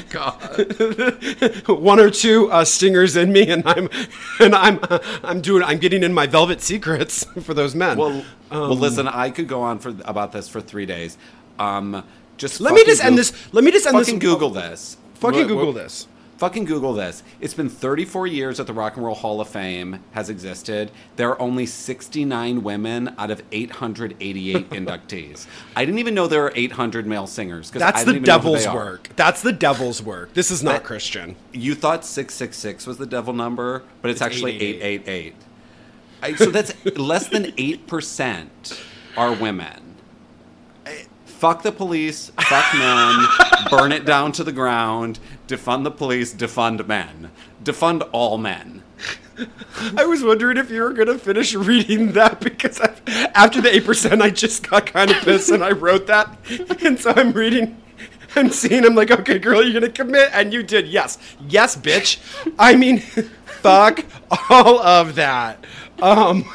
S3: God!
S2: One or two uh, stingers in me, and I'm and I'm uh, I'm doing. I'm getting in my velvet secrets for those men.
S3: Well,
S2: Um,
S3: well, listen, I could go on for about this for three days. Um, just
S2: let me
S3: fucking
S2: just end
S3: Goo-
S2: this. Let me just end
S3: Fucking
S2: this.
S3: Google this.
S2: Fucking
S3: Wh- wh-
S2: Google this.
S3: Fucking Google this. It's been thirty-four years that the Rock and Roll Hall of Fame has existed. There are only sixty-nine women out of eight hundred eighty-eight inductees. I didn't even know there were eight hundred male singers. 'Cause I
S2: That's
S3: didn't
S2: the
S3: even know who
S2: devil's
S3: they are.
S2: work. That's the devil's work. This is not
S3: That-
S2: Christian.
S3: You thought six six six was the devil number, but it's,
S2: It's
S3: actually eight
S2: eight
S3: eight eight. I- So that's less than eight percent are women. Fuck the police, fuck men, burn it down to the ground, defund the police, defund men. Defund all men.
S2: I was wondering if you were going to finish reading that because I, after the eight percent, I just got kind of pissed and I wrote that. And so I'm reading, I'm seeing, I'm like, okay, girl, you're going to commit. And you did. Yes. Yes, bitch. I mean, fuck all of that. Um,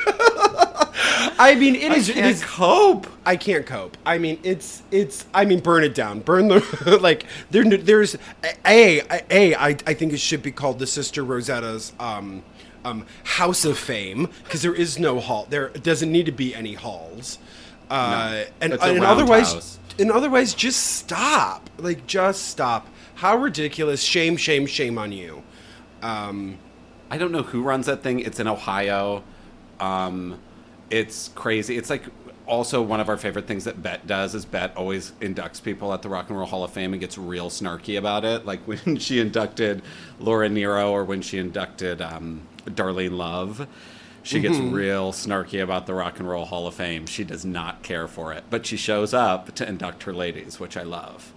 S2: I mean, it is, it
S3: can't
S2: is
S3: cope.
S2: I can't cope. I mean, it's it's. I mean, burn it down. Burn the like. There, there's a a. I I think it should be called the Sister Rosetta's um, um, House of Fame because there is no hall. There doesn't need to be any halls. Uh,
S3: No,
S2: and
S3: it's a
S2: and
S3: round
S2: otherwise,
S3: house.
S2: and otherwise, just stop. Like, just stop. How ridiculous! Shame, shame, shame on you. Um,
S3: I don't know who runs that thing. It's in Ohio. Um, it's crazy. It's like also one of our favorite things that Bet does is Bet always inducts people at the Rock and Roll Hall of Fame and gets real snarky about it. Like when she inducted Laura Nyro or when she inducted um, Darlene Love. She gets mm-hmm. real snarky about the Rock and Roll Hall of Fame. She does not care for it, but she shows up to induct her ladies, which I love.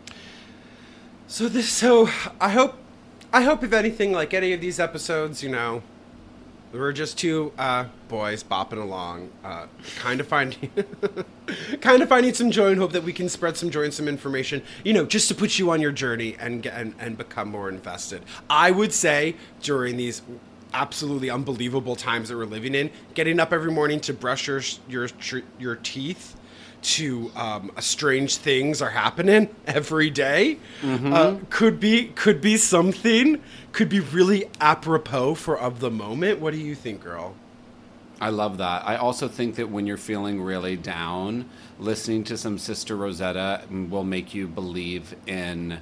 S2: So this, so I hope, I hope if anything, like any of these episodes, you know, we're just two uh, boys bopping along, uh, kind of finding, kind of finding some joy and hope that we can spread some joy and some information, you know, just to put you on your journey and and and become more invested. I would say during these absolutely unbelievable times that we're living in, getting up every morning to brush your your your teeth, to um, strange things are happening every day, mm-hmm. uh, could be could be something, could be really apropos for of the moment. What do you think, girl?
S3: I love that. I also think that when you're feeling really down, listening to some Sister Rosetta will make you believe in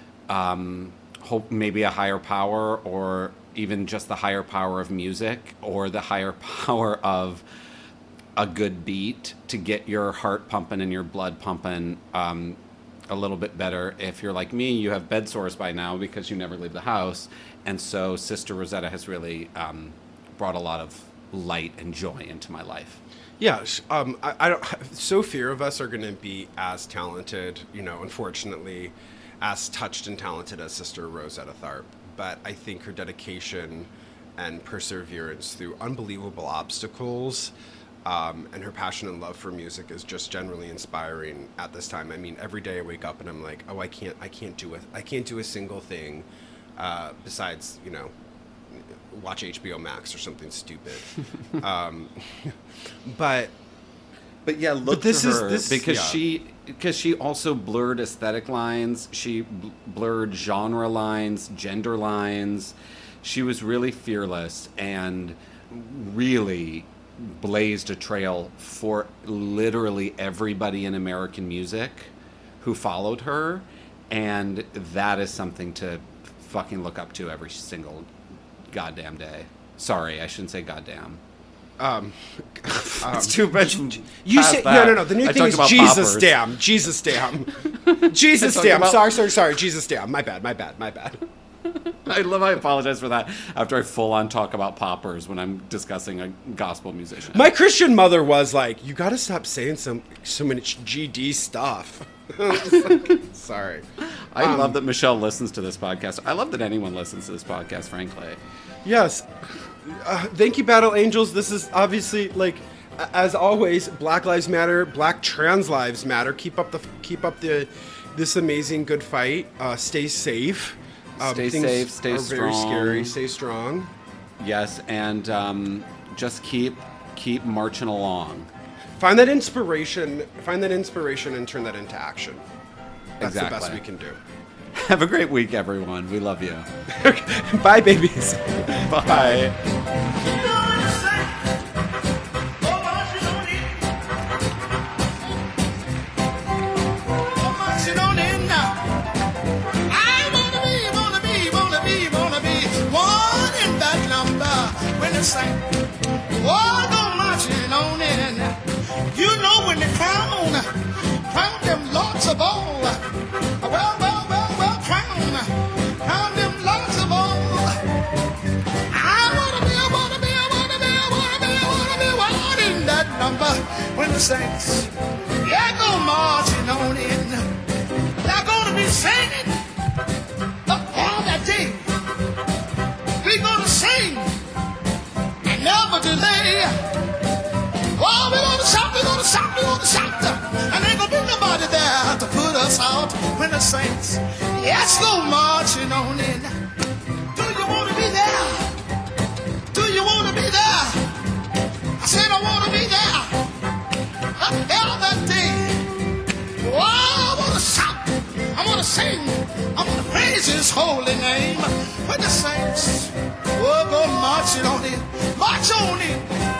S3: um, hope, maybe a higher power, or even just the higher power of music, or the higher power of a good beat to get your heart pumping and your blood pumping um, a little bit better. If you're like me, you have bed sores by now because you never leave the house. And so Sister Rosetta has really um, brought a lot of light and joy into my life.
S2: Yeah, um, I, I don't. So few of us are going to be as talented, you know, unfortunately, as touched and talented as Sister Rosetta Tharpe. But I think her dedication and perseverance through unbelievable obstacles, um, and her passion and love for music is just generally inspiring at this time. I mean, every day I wake up and I'm like, oh, I can't, I can't do it. I can't do a single thing uh, besides, you know, watch H B O Max or something stupid. um, but,
S3: but yeah, look
S2: but this
S3: to
S2: is
S3: her
S2: this
S3: because
S2: yeah.
S3: she. Because she also blurred aesthetic lines, she bl- blurred genre lines, gender lines. She was really fearless and really blazed a trail for literally everybody in American music who followed her. And that is something to fucking look up to every single goddamn day. Sorry, I shouldn't say goddamn.
S2: Um, um,
S3: it's too much.
S2: You say
S3: that.
S2: no, no, no. The new
S3: I
S2: thing is Jesus
S3: poppers.
S2: damn, Jesus damn, Jesus damn. About... Sorry, sorry, sorry. Jesus damn. My bad, my bad, my bad.
S3: I love. I apologize for that. After I full on talk about poppers when I'm discussing a gospel musician.
S2: My Christian mother was like, "You got to stop saying some so much G D stuff." Like, sorry.
S3: I
S2: um,
S3: love that Michelle listens to this podcast. I love that anyone listens to this podcast. Frankly.
S2: Yes. Uh, thank you, Battle Angels. This is obviously, like, as always, Black Lives Matter, Black Trans Lives Matter. Keep up the, keep up the, this amazing good fight. Uh, stay safe. Um,
S3: stay
S2: things
S3: safe. Stay
S2: are
S3: strong.
S2: Very scary. Stay strong.
S3: Yes, and um, just keep keep marching along.
S2: Find that inspiration. Find that inspiration and turn that into action. That's
S3: exactly.
S2: the best we can do.
S3: Have a great week, everyone. We love you.
S2: Bye, babies.
S3: Bye.
S7: Oh, go marching on in. You know when they crown, crown them lords of all. Well, well, well, well, crown, crown them lords of all. I wanna be, I wanna be, I wanna be, I wanna be, I wanna be one in that number. When the saints, yeah, go marching on in. They're gonna be singing all that day. We're gonna sing. Never delay. Oh, we're gonna shout, we're gonna shout, we're gonna shout. And ain't gonna be nobody there to put us out when the saints, yes, go marching on in. Do you wanna be there? Do you wanna be there? I said I wanna be there. Up there that day. Oh, I wanna shout, I wanna sing, I wanna praise his holy name. When the saints, oh, go marching on in. March on in.